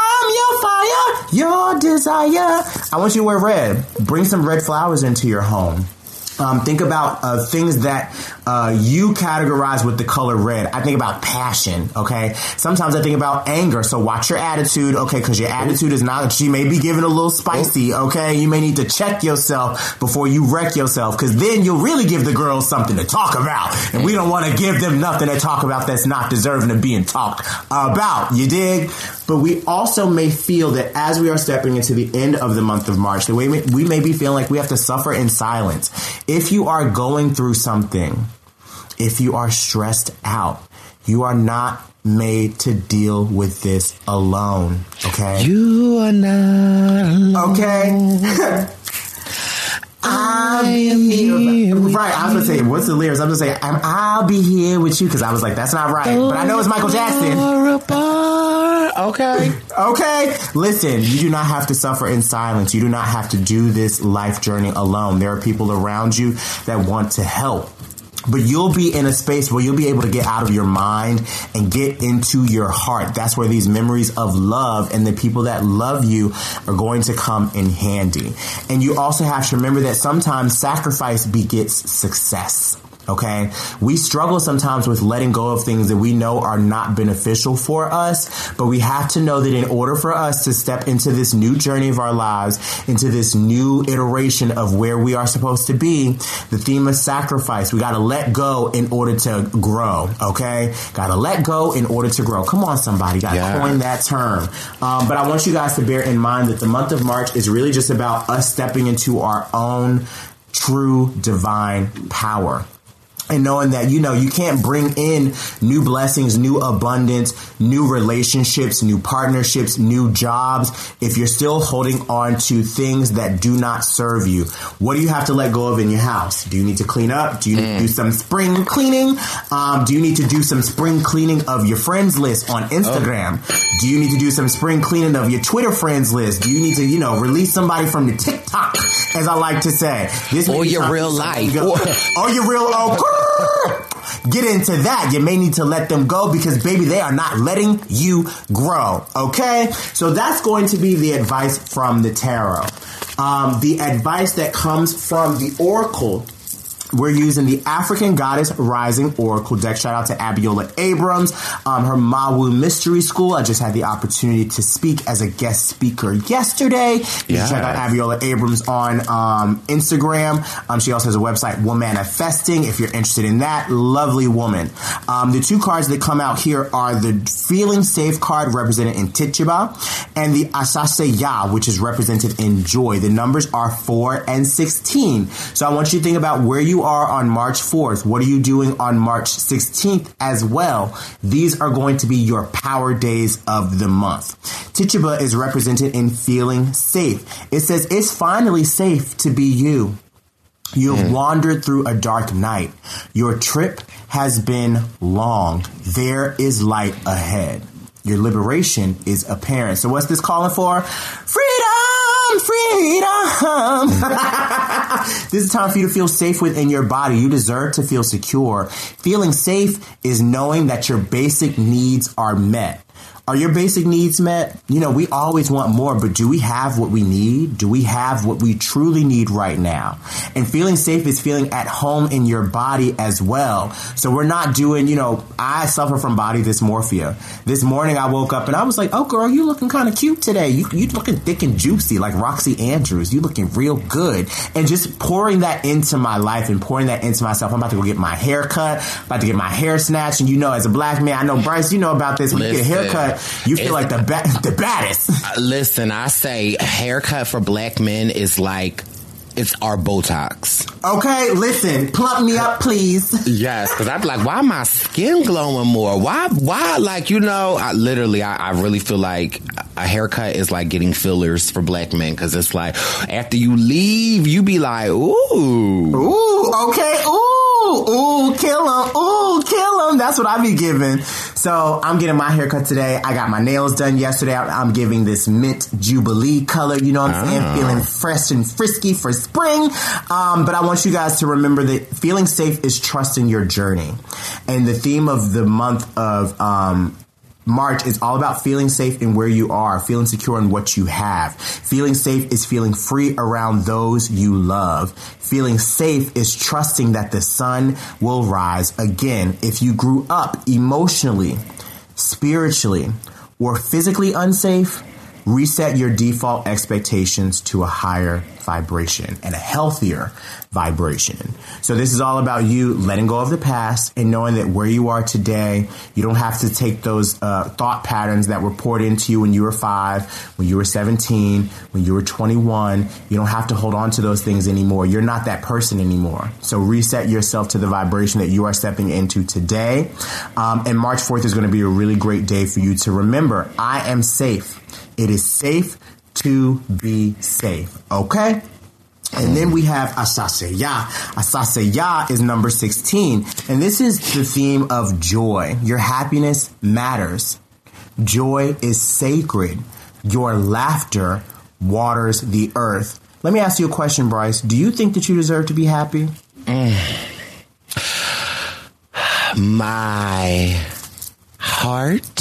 I'm your fire, your desire. I want you to wear red. Bring some red flowers into your home. Think about things that you categorize with the color red. I think about passion, okay? Sometimes I think about anger, so watch your attitude, okay? Because your attitude is not, she may be giving a little spicy, okay? You may need to check yourself before you wreck yourself, because then you'll really give the girls something to talk about. And we don't want to give them nothing to talk about that's not deserving of being talked about, you dig? But we also may feel that as we are stepping into the end of the month of March, we may be feeling like we have to suffer in silence. If you are going through something, if you are stressed out, you are not made to deal with this alone, okay? You are not alone. Okay? I'll be here. Right, I was going to say, what's the lyrics? I'm going to say, I'll be here with you, because I was like, that's not right. But I know it's Michael Jackson. Okay. Listen, you do not have to suffer in silence. You do not have to do this life journey alone. There are people around you that want to help. But you'll be in a space where you'll be able to get out of your mind and get into your heart. That's where these memories of love and the people that love you are going to come in handy. And you also have to remember that sometimes sacrifice begets success. Okay, we struggle sometimes with letting go of things that we know are not beneficial for us, but we have to know that in order for us to step into this new journey of our lives, into this new iteration of where we are supposed to be, the theme of sacrifice, we got to let go in order to grow. Okay, got to let go in order to grow. Come on, somebody, got to coin that term. But I want you guys to bear in mind that the month of March is really just about us stepping into our own true divine power. And knowing that, you can't bring in new blessings, new abundance, new relationships, new partnerships, new jobs if you're still holding on to things that do not serve you. What do you have to let go of in your house? Do you need to clean up? Do you need to do some spring cleaning? Do you need to do some spring cleaning of your friends list on Instagram? Do you need to do some spring cleaning of your Twitter friends list? Do you need to, release somebody from the TikTok, as I like to say? Or your real life. Or your real... Get into that. You may need to let them go because, baby, they are not letting you grow. Okay? So that's going to be the advice from the tarot. The advice that comes from the oracle, we're using the African Goddess Rising Oracle deck. Shout out to Abiola Abrams, her Mawu Mystery School. I just had the opportunity to speak as a guest speaker yesterday. You can check out Abiola Abrams on Instagram. She also has a website, Womanifesting, if you're interested in that. Lovely woman. The two cards that come out here are the Feeling Safe card, represented in Tituba, and the Asase Ya, which is represented in Joy. The numbers are 4 and 16. So I want you to think about where you are on March 4th. What are you doing on March 16th as well? These are going to be your power days of the month. Tituba is represented in Feeling Safe. It says it's finally safe to be you. You've wandered through a dark night. Your trip has been long. There is light ahead. Your liberation is apparent. So what's this calling for? Freedom! This is time for you to feel safe within your body. You deserve to feel secure. Feeling safe is knowing that your basic needs are met. Are your basic needs met? We always want more, but do we have what we need? Do we have what we truly need right now? And feeling safe is feeling at home in your body as well. So we're not doing, I suffer from body dysmorphia. This morning I woke up and I was like, oh girl, you looking kind of cute today. You looking thick and juicy like Roxy Andrews. You looking real good. And just pouring that into my life and pouring that into myself. I'm about to go get my hair cut, about to get my hair snatched. And as a black man, I know Bryce, you know about this. When you get a haircut, you feel like the baddest. Listen, I say haircut for black men is like, it's our Botox. Okay, listen, plump me up, please. Yes, because I'm like, why my skin glowing more? Why, I really feel like a haircut is like getting fillers for black men, because it's like, after you leave, you be like, ooh, okay, ooh, kill him. That's what I be giving. So I'm getting my haircut today. I got my nails done yesterday. I'm giving this mint jubilee color. You know what I'm saying? Feeling fresh and frisky for spring. But I want you guys to remember that feeling safe is trusting your journey. And the theme of the month of March is all about feeling safe in where you are, feeling secure in what you have. Feeling safe is feeling free around those you love. Feeling safe is trusting that the sun will rise again. If you grew up emotionally, spiritually, or physically unsafe, reset your default expectations to a higher vibration and a healthier vibration. So this is all about you letting go of the past and knowing that where you are today, you don't have to take those thought patterns that were poured into you when you were 5, when you were 17, when you were 21. You don't have to hold on to those things anymore. You're not that person anymore. So reset yourself to the vibration that you are stepping into today. And March 4th is going to be a really great day for you to remember, I am safe. It is safe to be safe. Okay? And then we have Asase Ya. Asase Ya is number 16. And this is the theme of joy. Your happiness matters. Joy is sacred. Your laughter waters the earth. Let me ask you a question, Bryce. Do you think that you deserve to be happy? My heart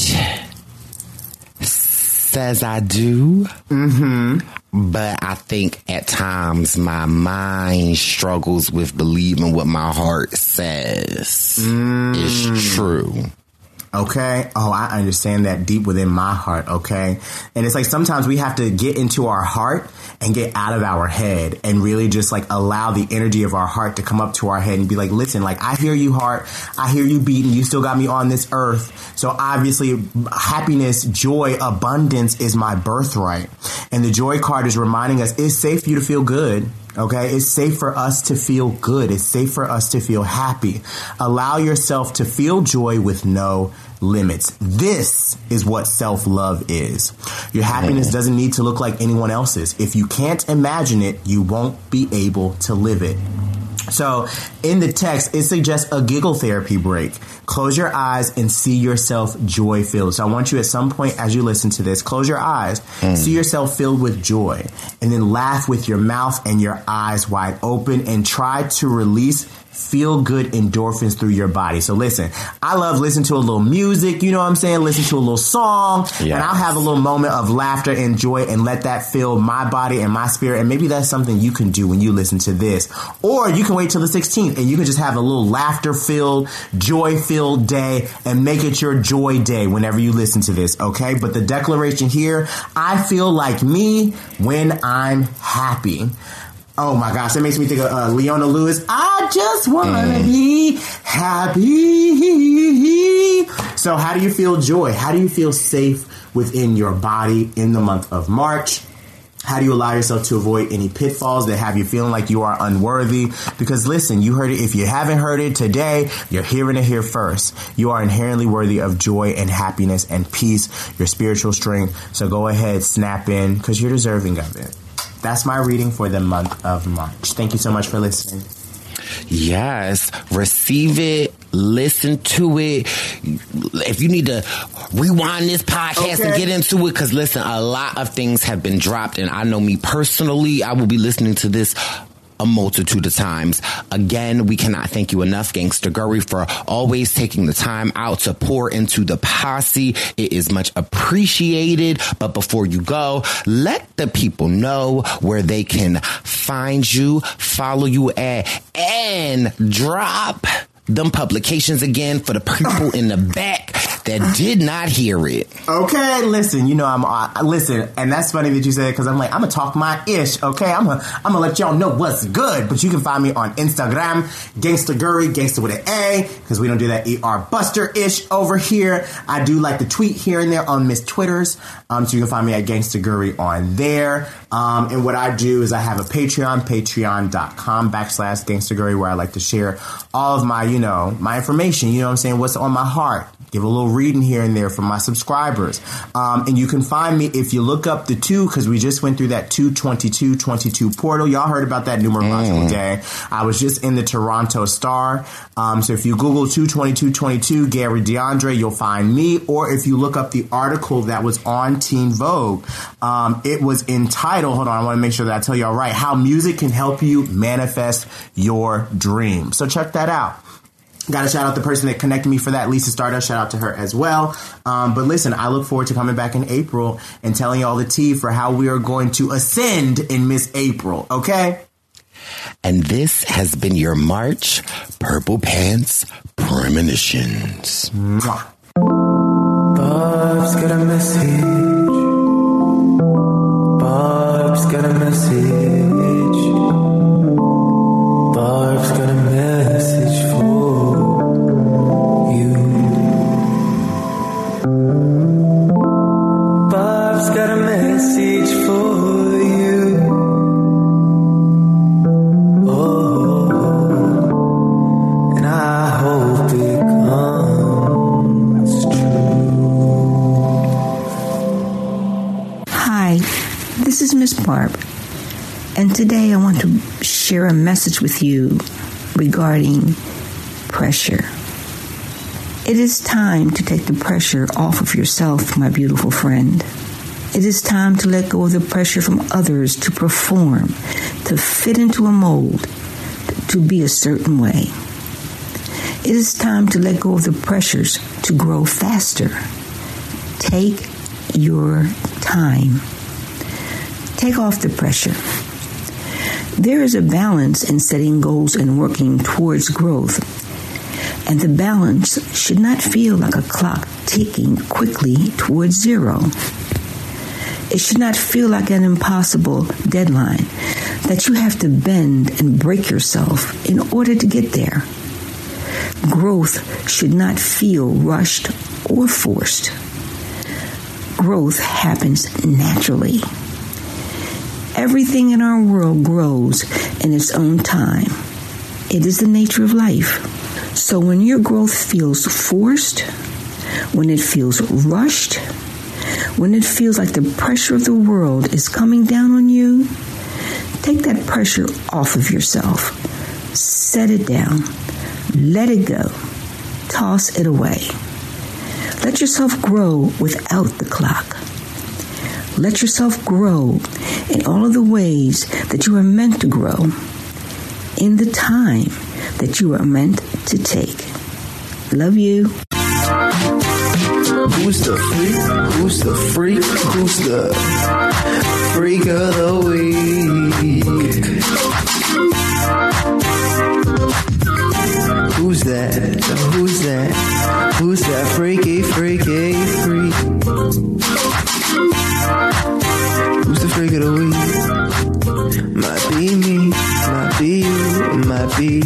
says I do. But I think at times my mind struggles with believing what my heart says is true. Okay. Oh, I understand that deep within my heart. Okay. And it's like sometimes we have to get into our heart and get out of our head and really just like allow the energy of our heart to come up to our head and be like, listen, like I hear you, heart. I hear you beating. You still got me on this earth. So obviously happiness, joy, abundance is my birthright. And the joy card is reminding us it's safe for you to feel good. Okay, it's safe for us to feel good. It's safe for us to feel happy. Allow yourself to feel joy with no limits. This is what self-love is. Your happiness doesn't need to look like anyone else's. If you can't imagine it, you won't be able to live it. So in the text, it suggests a giggle therapy break. Close your eyes and see yourself joy-filled. So I want you at some point as you listen to this, close your eyes, see yourself filled with joy, and then laugh with your mouth and your eyes wide open and try to release feel-good endorphins through your body. So listen, I love listening to a little music, you know what I'm saying? Listen to a little song, and I'll have a little moment of laughter and joy and let that fill my body and my spirit. And maybe that's something you can do when you listen to this. Or you can wait till the 16th and you can just have a little laughter-filled, joy-filled day and make it your joy day whenever you listen to this, okay? But the declaration here, I feel like me when I'm happy. Oh my gosh, that makes me think of Leona Lewis. I just want to be happy. So how do you feel joy? How do you feel safe within your body in the month of March? How do you allow yourself to avoid any pitfalls that have you feeling like you are unworthy? Because listen, you heard it. If you haven't heard it today, you're hearing it here first. You are inherently worthy of joy and happiness and peace, your spiritual strength. So go ahead, snap in, because you're deserving of it. That's my reading for the month of March. Thank you so much for listening. Yes, receive it, listen to it. If you need to rewind this podcast and get into it, because listen, a lot of things have been dropped, and I know me personally, I will be listening to this a multitude of times. Again, we cannot thank you enough, Gangsta Gurry, for always taking the time out to pour into the posse. It is much appreciated. But before you go, let the people know where they can find you, follow you at, and drop them publications again for the people in the back that did not hear it. Okay, listen, you know, listen, and that's funny that you said it, because I'm like, I'm gonna talk my ish, okay? I'm gonna let y'all know what's good, but you can find me on Instagram, Gangsta Gurry, Gangsta with an A, because we don't do that ER Buster-ish over here. I do like to tweet here and there on Miss Twitters, so you can find me at Gangsta Gurry on there. And what I do is I have a Patreon, patreon.com/Gangsta Gurry, where I like to share all of my, you know, my information, you know what I'm saying, what's on my heart. Give a little reading here and there from my subscribers. And you can find me if you look up the 2, because we just went through that 22222 portal. Y'all heard about that numerological day. I was just in the Toronto Star. So if you Google 22222 Gary DeAndre, you'll find me. Or if you look up the article that was on Teen Vogue, it was entitled, hold on, I want to make sure that I tell y'all right, How Music Can Help You Manifest Your Dream. So check that out. Got to shout out the person that connected me for that, Lisa Stardust. Shout out to her as well. But listen, I look forward to coming back in April and telling y'all the tea for how we are going to ascend in Miss April, okay? And this has been your March Purple Pants Premonitions. Mwah. Bob's got a message. Bob's got a message. Bob's got a message for you. Bob's got a message for you. Oh, and I hope it comes true. Hi, this is Miss Barb, and today I want to share a message with you regarding pressure. It is time to take the pressure off of yourself, my beautiful friend. It is time to let go of the pressure from others to perform, to fit into a mold, to be a certain way. It is time to let go of the pressures to grow faster. Take your time. Take off the pressure. There is a balance in setting goals and working towards growth. And the balance should not feel like a clock ticking quickly towards zero. It should not feel like an impossible deadline that you have to bend and break yourself in order to get there. Growth should not feel rushed or forced. Growth happens naturally. Everything in our world grows in its own time. It is the nature of life. So when your growth feels forced, when it feels rushed, when it feels like the pressure of the world is coming down on you, take that pressure off of yourself. Set it down. Let it go. Toss it away. Let yourself grow without the clock. Let yourself grow in all of the ways that you are meant to grow, in the time that you are meant to take. Love you. Who's the freak? Who's the freak? Who's the freak of the week? Who's that? Who's that? Who's that freaky, freaky, freak? Who's the freak of the week? Might be me, might be you, might be.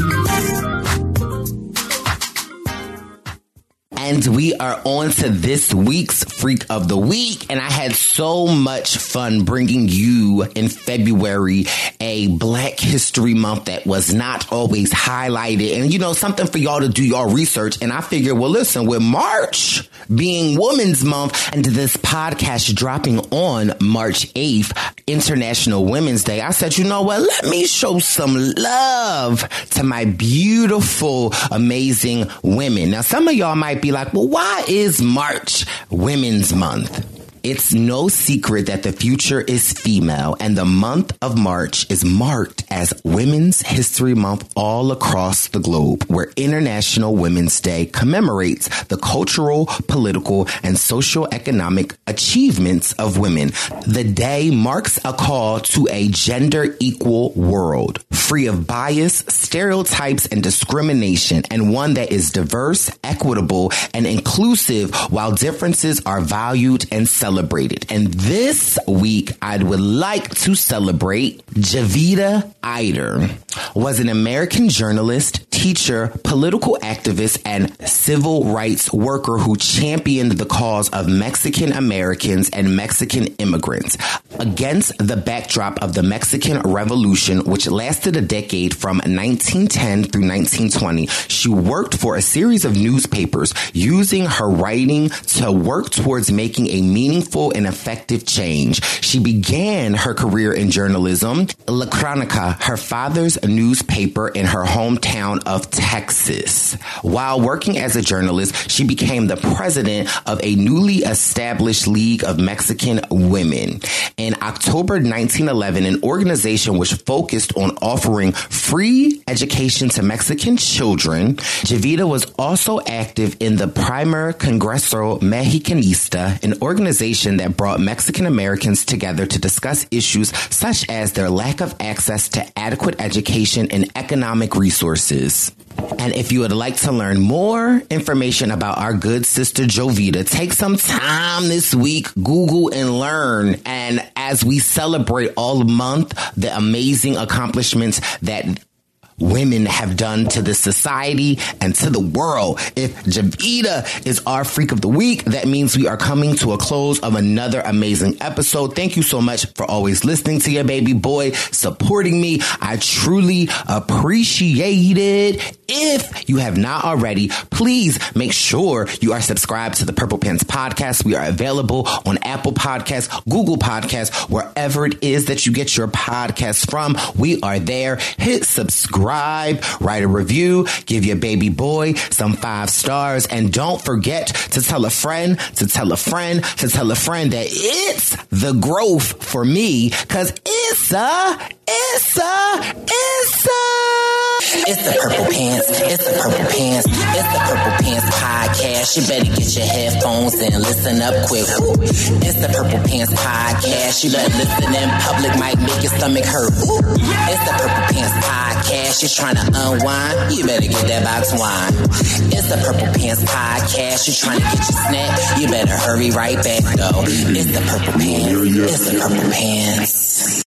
And we are on to this week's Freak of the Week. And I had so much fun bringing you in February a Black History Month that was not always highlighted. And, you know, something for y'all to do your research. And I figured, well, listen, with March being Women's Month and this podcast dropping on March 8th, International Women's Day, I said, you know what, let me show some love to my beautiful, amazing women. Now, some of y'all might be like, well, why is March Women's Month? It's no secret that the future is female, and the month of March is marked as Women's History Month all across the globe, where International Women's Day commemorates the cultural, political, and socio-economic achievements of women. The day marks a call to a gender-equal world, free of bias, stereotypes, and discrimination, and one that is diverse, equitable, and inclusive while differences are valued and celebrated. And this week, I would like to celebrate Jevita Eider, was an American journalist, teacher, political activist, and civil rights worker who championed the cause of Mexican Americans and Mexican immigrants against the backdrop of the Mexican Revolution, which lasted a decade from 1910 through 1920. She worked for a series of newspapers, using her writing to work towards making a meaningful and effective change. She began her career in journalism, La Crónica, her father's newspaper in her hometown of Texas. While working as a journalist, she became the president of a newly established League of Mexican Women. In October 1911, an organization which focused on offering free education to Mexican children, Jevita was also active in the Primer Congreso Mexicanista, an organization that brought Mexican Americans together to discuss issues such as their lack of access to adequate education and economic resources. And if you would like to learn more information about our good sister Jovita, take some time this week, Google and learn. And as we celebrate all month, the amazing accomplishments that women have done to this society and to the world. If Jevita is our Freak of the Week, that means we are coming to a close of another amazing episode. Thank you so much for always listening to your baby boy, supporting me. I truly appreciate it. If you have not already, please make sure you are subscribed to the Purple Pants Podcast. We are available on Apple Podcasts, Google Podcasts, wherever it is that you get your podcasts from. We are there. Hit subscribe. Write a review, give your baby boy some 5 stars, and don't forget to tell a friend, to tell a friend, to tell a friend that it's the growth for me, because it's the Purple Pants, it's the Purple Pants, it's the Purple Pants Podcast. You better get your headphones and listen up quick. It's the Purple Pants Podcast. You better listen in public, might make your stomach hurt. It's the Purple Pants Podcast. You're trying to unwind, you better get that box wine. It's the Purple Pants Podcast. You're trying to get your snack, you better hurry right back though. It's the Purple Pants, it's the Purple Pants.